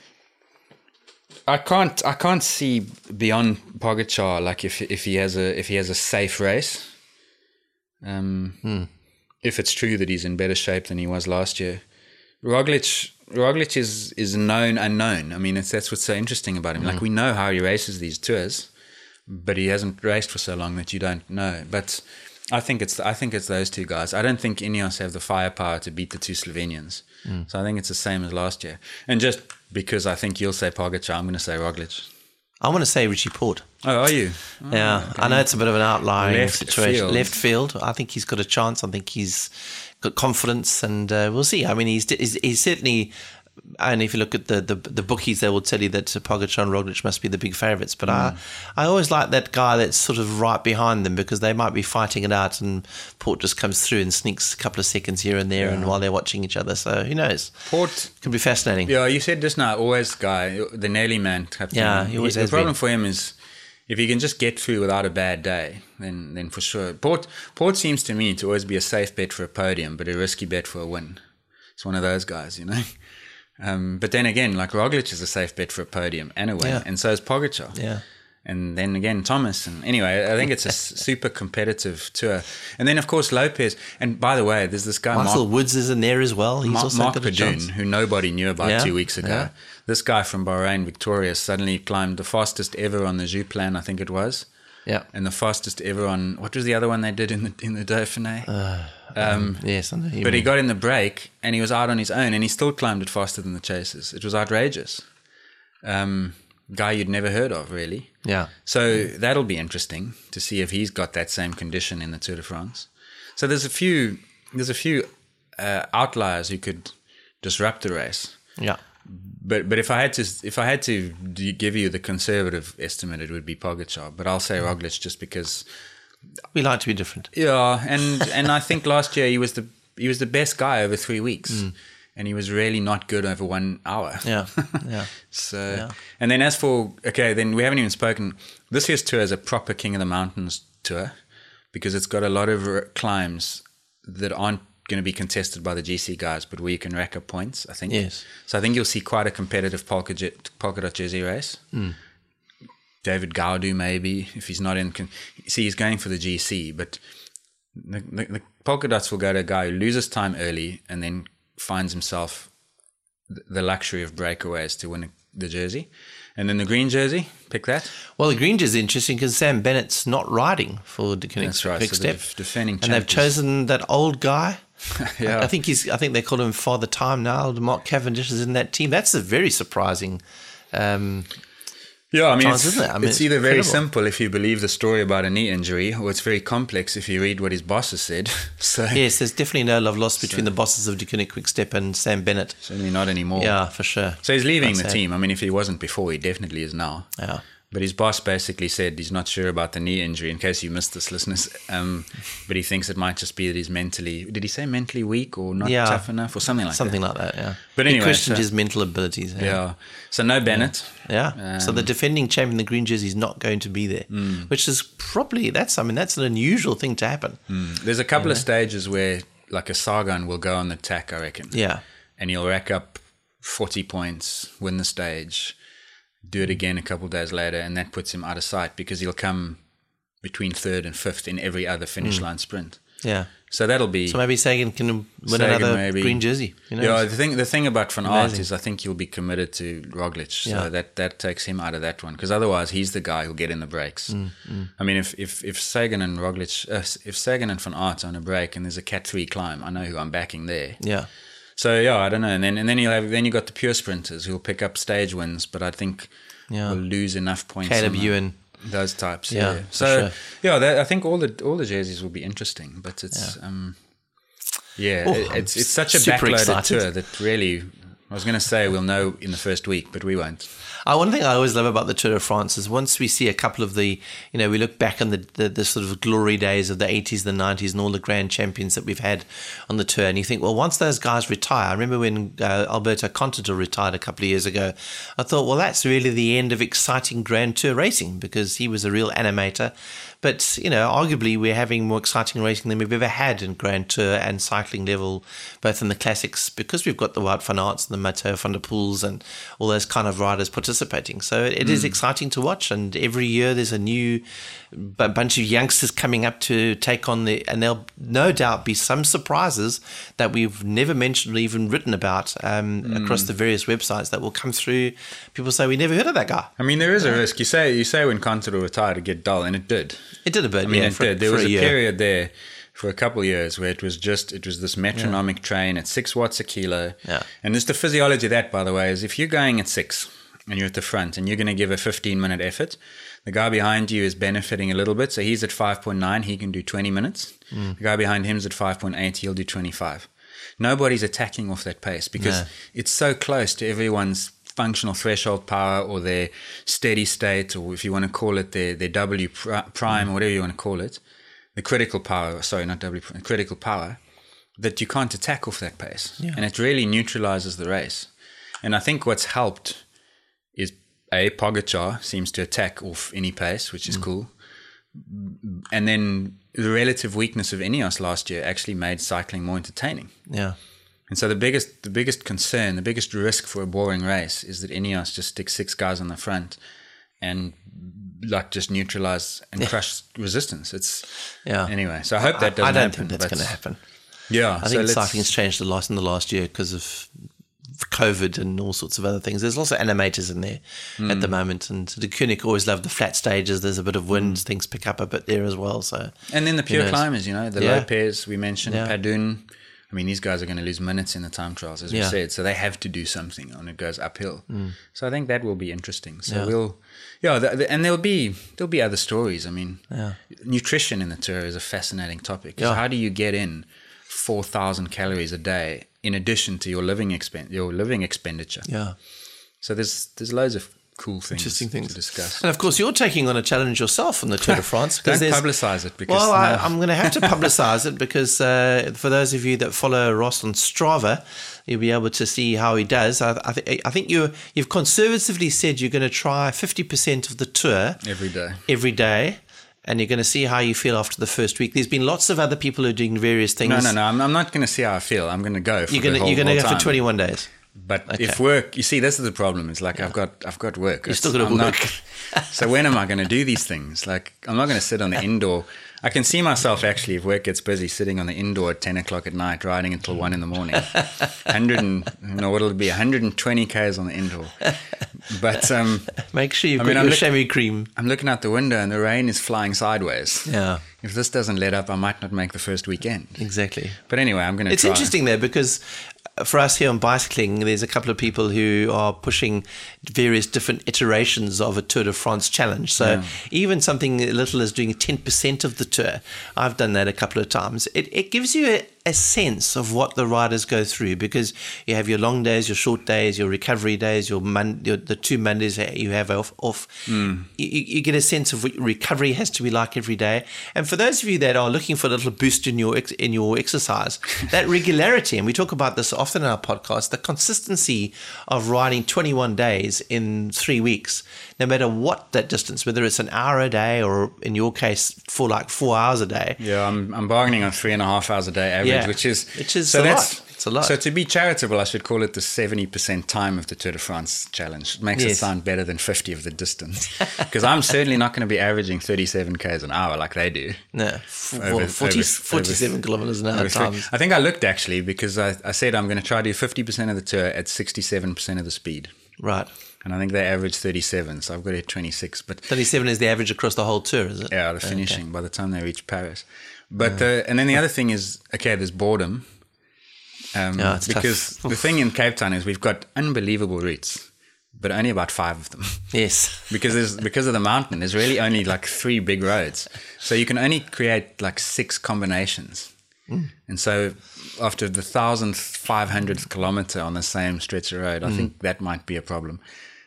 I can't. I can't see beyond Pogacar. Like if if he has a if he has a safe race. Um, hmm. If it's true that he's in better shape than he was last year, Roglic. Roglic is is known unknown. I mean, it's, that's what's so interesting about him. Mm. Like we know how he races these tours, but he hasn't raced for so long that you don't know. But I think it's I think it's those two guys. I don't think Ineos have the firepower to beat the two Slovenians. Mm. So I think it's the same as last year. And just because I think you'll say Pogacar, I'm going to say Roglic. I want to say Richie Porte. Oh, are you? Oh, yeah, okay. I know it's a bit of an outlying left situation. Field. Left field. I think he's got a chance. I think he's got confidence, and uh, we'll see. I mean, he's he's, he's certainly. And if you look at the, the the bookies, they will tell you that Pogacar and Roglic must be the big favourites. But mm. I I always like that guy that's sort of right behind them, because they might be fighting it out and Port just comes through and sneaks a couple of seconds here and there, yeah. and while they're watching each other. So who knows? Port can be fascinating. Yeah, you said just now, always guy, the Nelly man. Type yeah, thing. he always he, has The problem been. for him is if he can just get through without a bad day, then then for sure. Port Port seems to me to always be a safe bet for a podium, but a risky bet for a win. It's one of those guys, you know. Um, but then again, like Roglic is a safe bet for a podium and a win, yeah. and so is Pogacar. Yeah. And then again, Thomas. And anyway, I think it's a super competitive tour. And then, of course, Lopez. And by the way, there's this guy, Marcel Mark, Woods is in there as well. He's Mark, also Mark got a chance. Padun, who nobody knew about yeah. two weeks ago. Yeah. This guy from Bahrain, Victorious, suddenly climbed the fastest ever on the Jouplan, I think it was. Yeah. And the fastest ever on, what was the other one they did in the in the Dauphiné? Uh, um, um, yes, I know. But mean. He got in the break and he was out on his own and he still climbed it faster than the chasers. It was outrageous. Um, guy you'd never heard of, really. Yeah. So that'll be interesting to see if he's got that same condition in the Tour de France. So there's a few there's a few uh, outliers who could disrupt the race. Yeah. But but if I had to if I had to give you the conservative estimate, it would be Pogacar. But I'll say Roglic just because we like to be different. Yeah, and and I think last year he was the he was the best guy over three weeks, mm. and he was really not good over one hour. Yeah, yeah. so yeah. And then as for okay, then we haven't even spoken. This year's tour is a proper King of the Mountains tour because it's got a lot of climbs that aren't going to be contested by the G C guys, but where you can rack up points, I think. Yes. So I think you'll see quite a competitive polka, jet, polka dot jersey race. Mm. David Gaudu maybe, if he's not in. See, he's going for the G C, but the, the, the polka dots will go to a guy who loses time early and then finds himself the luxury of breakaways to win the jersey. And then the green jersey, pick that. Well, the green jersey is interesting because Sam Bennett's not riding for the Quick That's right, so Step. the def- defending and champions. they've chosen that old guy. yeah. I think he's. I think they call him Father Time now. Mark Cavendish is in that team. That's a very surprising. Um, Yeah, I mean, times, it's, isn't it? I mean, it's it's either very incredible. simple if you believe the story about a knee injury, or it's very complex if you read what his boss has said. So Yes, there's definitely no love lost between the bosses of De Koning Quickstep and Sam Bennett. certainly not anymore. Yeah, for sure. So he's leaving That's the sad. team. I mean, if he wasn't before, he definitely is now. Yeah. But his boss basically said he's not sure about the knee injury, in case you missed this, listeners. Um, but he thinks it might just be that he's mentally, did he say mentally weak or not Yeah. tough enough or something like Something that? like that, yeah. But he anyway, questioned so- his mental abilities. Yeah. Yeah. So no Bennett. Yeah. so the defending champion, the green jersey, is not going to be there, Mm. which is probably, that's, I mean, that's an unusual thing to happen. There's a couple of stages where, like, a Sagan will go on the attack, I reckon. Yeah. And he'll rack up forty points, win the stage, do it again a couple of days later, and that puts him out of sight because he'll come between third and fifth in every other finish line sprint. Yeah. So that'll be... So maybe Sagan can win Sagan another maybe. green jersey. You know? Yeah, the thing the thing about Van Aert Amazing. is I think he'll be committed to Roglic, so Yeah. that, that takes him out of that one, because otherwise he's the guy who'll get in the breaks. Mm, I mean, if if if Sagan and Roglic, uh, if Sagan and Van Aert are on a break and there's a Cat three climb, I know who I'm backing there. Yeah. So yeah, I don't know, and then and then you'll have then you got the pure sprinters who'll pick up stage wins, but I think Yeah. will lose enough points. Caleb on the- Ewan. those types. Yeah, Yeah. for So sure. yeah, that, I think all the all the jerseys will be interesting, but it's um, yeah, Oh, it- I'm it's it's such a super backloaded excited. tour that really. I was going to say we'll know in the first week, but we won't. Uh, one thing I always love about the Tour de France is once we see a couple of the, you know, we look back on the, the, the sort of glory days of the eighties, the nineties, and all the grand champions that we've had on the tour. And you think, well, once those guys retire, I remember when uh, Alberto Contador retired a couple of years ago, I thought, well, that's really the end of exciting Grand Tour racing because he was a real animator. But, you know, arguably we're having more exciting racing than we've ever had in Grand Tour and cycling level, both in the classics, because we've got the Wout van Aerts and the Mathieu van der Poels and all those kind of riders participating. So it, it is exciting to watch. And every year there's a new b- bunch of youngsters coming up to take on the, and there'll no doubt be some surprises that we've never mentioned or even written about um, across the various websites that will come through. People say, we never heard of that guy. I mean, there is a risk. You say you say when Contador retired, it get dull, and it did. It did a bit, I mean, yeah, it for, did. There for was a, year. period there for a couple of years where it was just it was this metronomic train at six watts a kilo. Yeah. And just the physiology of that, by the way, is if you're going at six and you're at the front and you're going to give a fifteen minute effort, the guy behind you is benefiting a little bit. So he's at five point nine, he can do twenty minutes. Mm. The guy behind him is at five point eight, he'll do twenty-five. Nobody's attacking off that pace because No. it's so close to everyone's functional threshold power or their steady state, or if you want to call it their, their W pri- prime, or whatever you want to call it, the critical power, sorry, not W, prime, critical power, that you can't attack off that pace. Yeah. And it really neutralizes the race. And I think what's helped is, A, Pogacar seems to attack off any pace, which is Mm. cool. And then the relative weakness of Ineos last year actually made cycling more entertaining. Yeah. And so the biggest the biggest concern, the biggest risk for a boring race is that Ineos just stick six guys on the front and like just neutralize and crush resistance. It's Yeah. anyway. So I hope that I, doesn't I don't happen. think that's but- going to happen. Yeah, I so think let's- cycling's changed a lot in the last year because of COVID and all sorts of other things. There's also animators in there Hmm. at the moment, and De Koning always loved the flat stages. There's a bit of wind, things pick up a bit there as well. So And then the who pure knows? climbers, you know, the Yeah. Lopez we mentioned, Yeah. Padun. I mean, these guys are going to lose minutes in the time trials, as we Yeah. said. So they have to do something when it goes uphill. So I think that will be interesting. So Yeah. we'll, yeah, the, the, and there'll be there'll be other stories. I mean, Yeah. nutrition in the tour is a fascinating topic. So Yeah. how do you get in four thousand calories a day in addition to your living expen- your living expenditure? yeah, So there's there's loads of cool things, interesting things to discuss. And of course, you're taking on a challenge yourself on the Tour de France. 'cause Don't there's- publicize it because Well, I, no. I'm going to have to publicize it because uh, for those of you that follow Ross on Strava, you'll be able to see how he does. I, I, th- I think you you've conservatively said you're going to try fifty percent of the tour every day. every day, and you're going to see how you feel after the first week. There's been lots of other people who are doing various things. No, no, no. I'm, I'm not going to see how I feel. I'm going to go. For You're the going to whole, you're going to whole go for time. twenty-one days. But Okay. if work, you see, this is the problem. It's like I've got, I've got work. You're It's- still gotta I'm work. Not, so when am I going to do these things? Like, I'm not going to sit on the indoor. I can see myself actually, if work gets busy, sitting on the indoor at ten o'clock at night, riding until one in the morning. Hundred and you know what'll be one hundred twenty k's on the indoor. But um, Make sure you've I got mean, I'm your look- chamois cream. I'm looking out the window and the rain is flying sideways. Yeah, If this doesn't let up, I might not make the first weekend. exactly. But anyway, I'm going to. It's try. interesting there because for us here on bicycling, there's a couple of people who are pushing various different iterations of a Tour de France challenge. So yeah. even something little as doing ten percent of the tour, I've done that a couple of times. It, it gives you a, a sense of what the riders go through, because you have your long days, your short days, your recovery days, your, mon- your the two Mondays that you have off. off. Mm. You, you get a sense of what recovery has to be like every day. And for those of you that are looking for a little boost in your in your exercise, that regularity, and we talk about this often in our podcast, the consistency of riding twenty-one days in three weeks, no matter what that distance, whether it's an hour a day or in your case for like four hours a day. Yeah, I'm I'm bargaining on three and a half hours a day average, yeah, which is which is so a that's, lot. It's a lot. So to be charitable, I should call it the seventy percent time of the Tour de France challenge. It makes yes. it sound better than fifty of the distance, because I'm certainly not going to be averaging thirty-seven kays an hour like they do. No, f- over, well, forty, over, forty-seven over, kilometers an hour times. I think I looked actually, because I, I said I'm going to try to do fifty percent of the tour at sixty-seven percent of the speed. Right. And I think they average thirty-seven, so I've got to hit twenty-six. But thirty-seven is the average across the whole tour, is it? Yeah, the finishing okay. by the time they reach Paris. But uh, and then the other thing is, okay, there's boredom. Um, yeah, it's because tough. The thing in Cape Town is we've got unbelievable routes, but only about five of them. Yes. because there's because of the mountain, there's really only like three big roads. So you can only create like six combinations. Mm. And so after the one thousand five hundredth kilometer on the same stretch of road, I mm. think that might be a problem.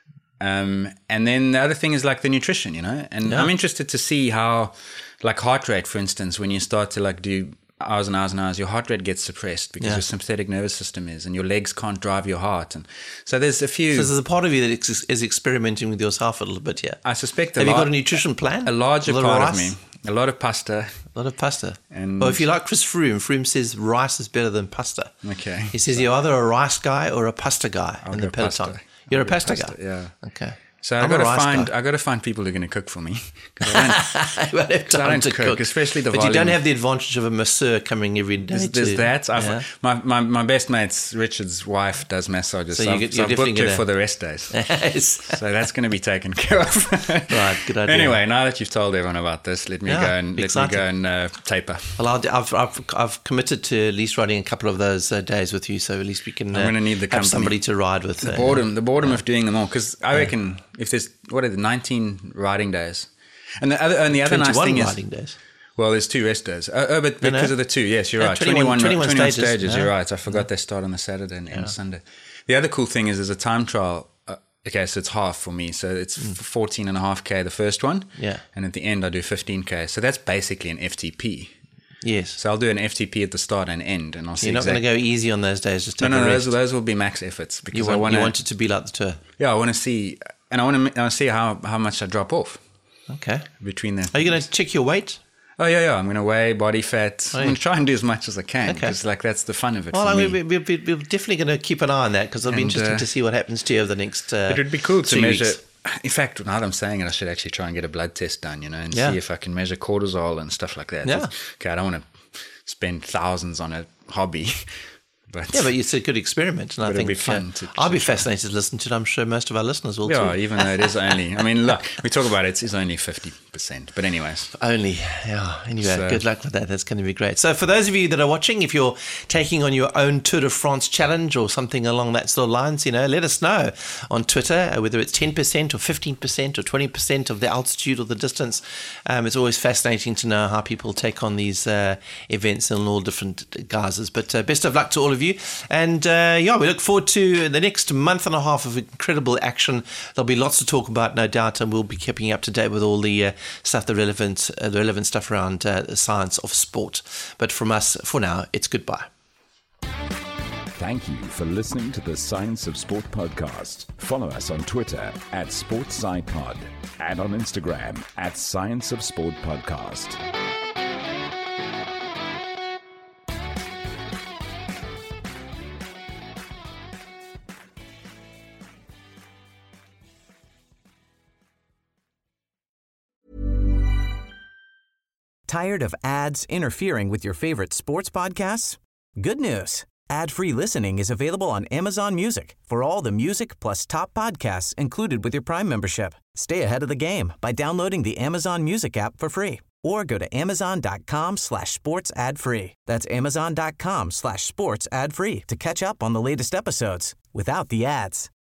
Um, and then the other thing is like the nutrition, you know, and yeah. I'm interested to see how, like heart rate, for instance, when you start to like do hours and hours and hours, your heart rate gets suppressed because yeah. your sympathetic nervous system is, and your legs can't drive your heart. And so there's a few. So there's a part of you that ex- is experimenting with yourself a little bit, yeah. I suspect. Have a you lar- got a nutrition plan? A larger a part of, of me. A lot of pasta. A lot of pasta. And well, if you like Chris Froome, Froome says rice is better than pasta. Okay. He says you're either a rice guy or a pasta guy I'll in the peloton. Pasta. You're I'll a pasta, pasta guy. Yeah. Okay. So I got to find guy. I got to find people who are going to cook for me. Because I don't, you won't have time I don't to cook, cook, especially the. But volume. you don't have the advantage of a masseur coming every day. There's, there's to, that. Yeah. My, my my best mate's Richard's wife does massages, so, so, you get, so you're I've booked her gonna... for the rest days. Yes. So that's going to be taken care of. Right, good idea. Anyway, now that you've told everyone about this, let me yeah, go and exciting. let me go and uh, taper. Well, I'll, I've I've I've committed to at least riding a couple of those uh, days with you, so at least we can. Uh, I'm going to need the have company. somebody to ride with. The uh, boredom, the boredom yeah. of doing them all, because I reckon if there's what are the nineteen riding days, and the other and the other nice thing is riding days. Well, there's two rest days. Oh, oh but because no, no. of the two, yes, you're yeah, right. twenty-one, twenty-one, twenty-one, twenty-one stages. stages No. You're right. I forgot no. they start on the Saturday and end yeah. Sunday. The other cool thing is there's a time trial. Uh, okay, so it's half for me. So it's mm. fourteen and a half K the first one. Yeah. And at the end I do fifteen K. So that's basically an F T P. Yes. So I'll do an F T P at the start and end, and I'll see. You're not exactly. going to go easy on those days. Just take no, no, a no rest. those those will be max efforts because you want, I want you want it to be like the tour. Yeah, I want to see, and I want to I want to see how how much I drop off. Okay. Between the. Are you going to check your weight? Oh yeah, yeah. I'm going to weigh body fat. Oh, I'm going to try and do as much as I can okay. because like that's the fun of it. Well, for I mean, me. we, we, we're definitely going to keep an eye on that because it'll be And, interesting uh, to see what happens to you over the next. Uh, it would be cool to two measure. weeks. In fact, now that I'm saying it, I should actually try and get a blood test done, you know, and Yeah. see if I can measure cortisol and stuff like that. Yeah. Okay, I don't want to spend thousands on a hobby. But Yeah, but it's a good experiment, and I But it'll think be fun uh, to- I'll be to- fascinated to listen to it. I'm sure most of our listeners will yeah, too. even though it is only, I mean, look, we talk about it, it's only fifty percent. But anyways. Only, yeah. Anyway, So- good luck with that. That's going to be great. So, for those of you that are watching, if you're taking on your own Tour de France challenge or something along that sort of lines, you know, let us know on Twitter, uh, whether it's ten percent or fifteen percent or twenty percent of the altitude or the distance. Um, it's always fascinating to know how people take on these uh, events in all different guises. But uh, best of luck to all of you. And uh, yeah, we look forward to the next month and a half of incredible action. There'll be lots to talk about, no doubt, and we'll be keeping you up to date with all the uh, stuff, the relevant, uh, the relevant stuff around uh, the science of sport. But from us, for now, it's goodbye. Thank you for listening to the Science of Sport podcast. Follow us on Twitter at SportsSciPod and on Instagram at Science of Sport Podcast. Tired of ads interfering with your favorite sports podcasts? Good news. Ad-free listening is available on Amazon Music for all the music plus top podcasts included with your Prime membership. Stay ahead of the game by downloading the Amazon Music app for free or go to amazon.com slash sports ad free. That's amazon.com slash sports ad free to catch up on the latest episodes without the ads.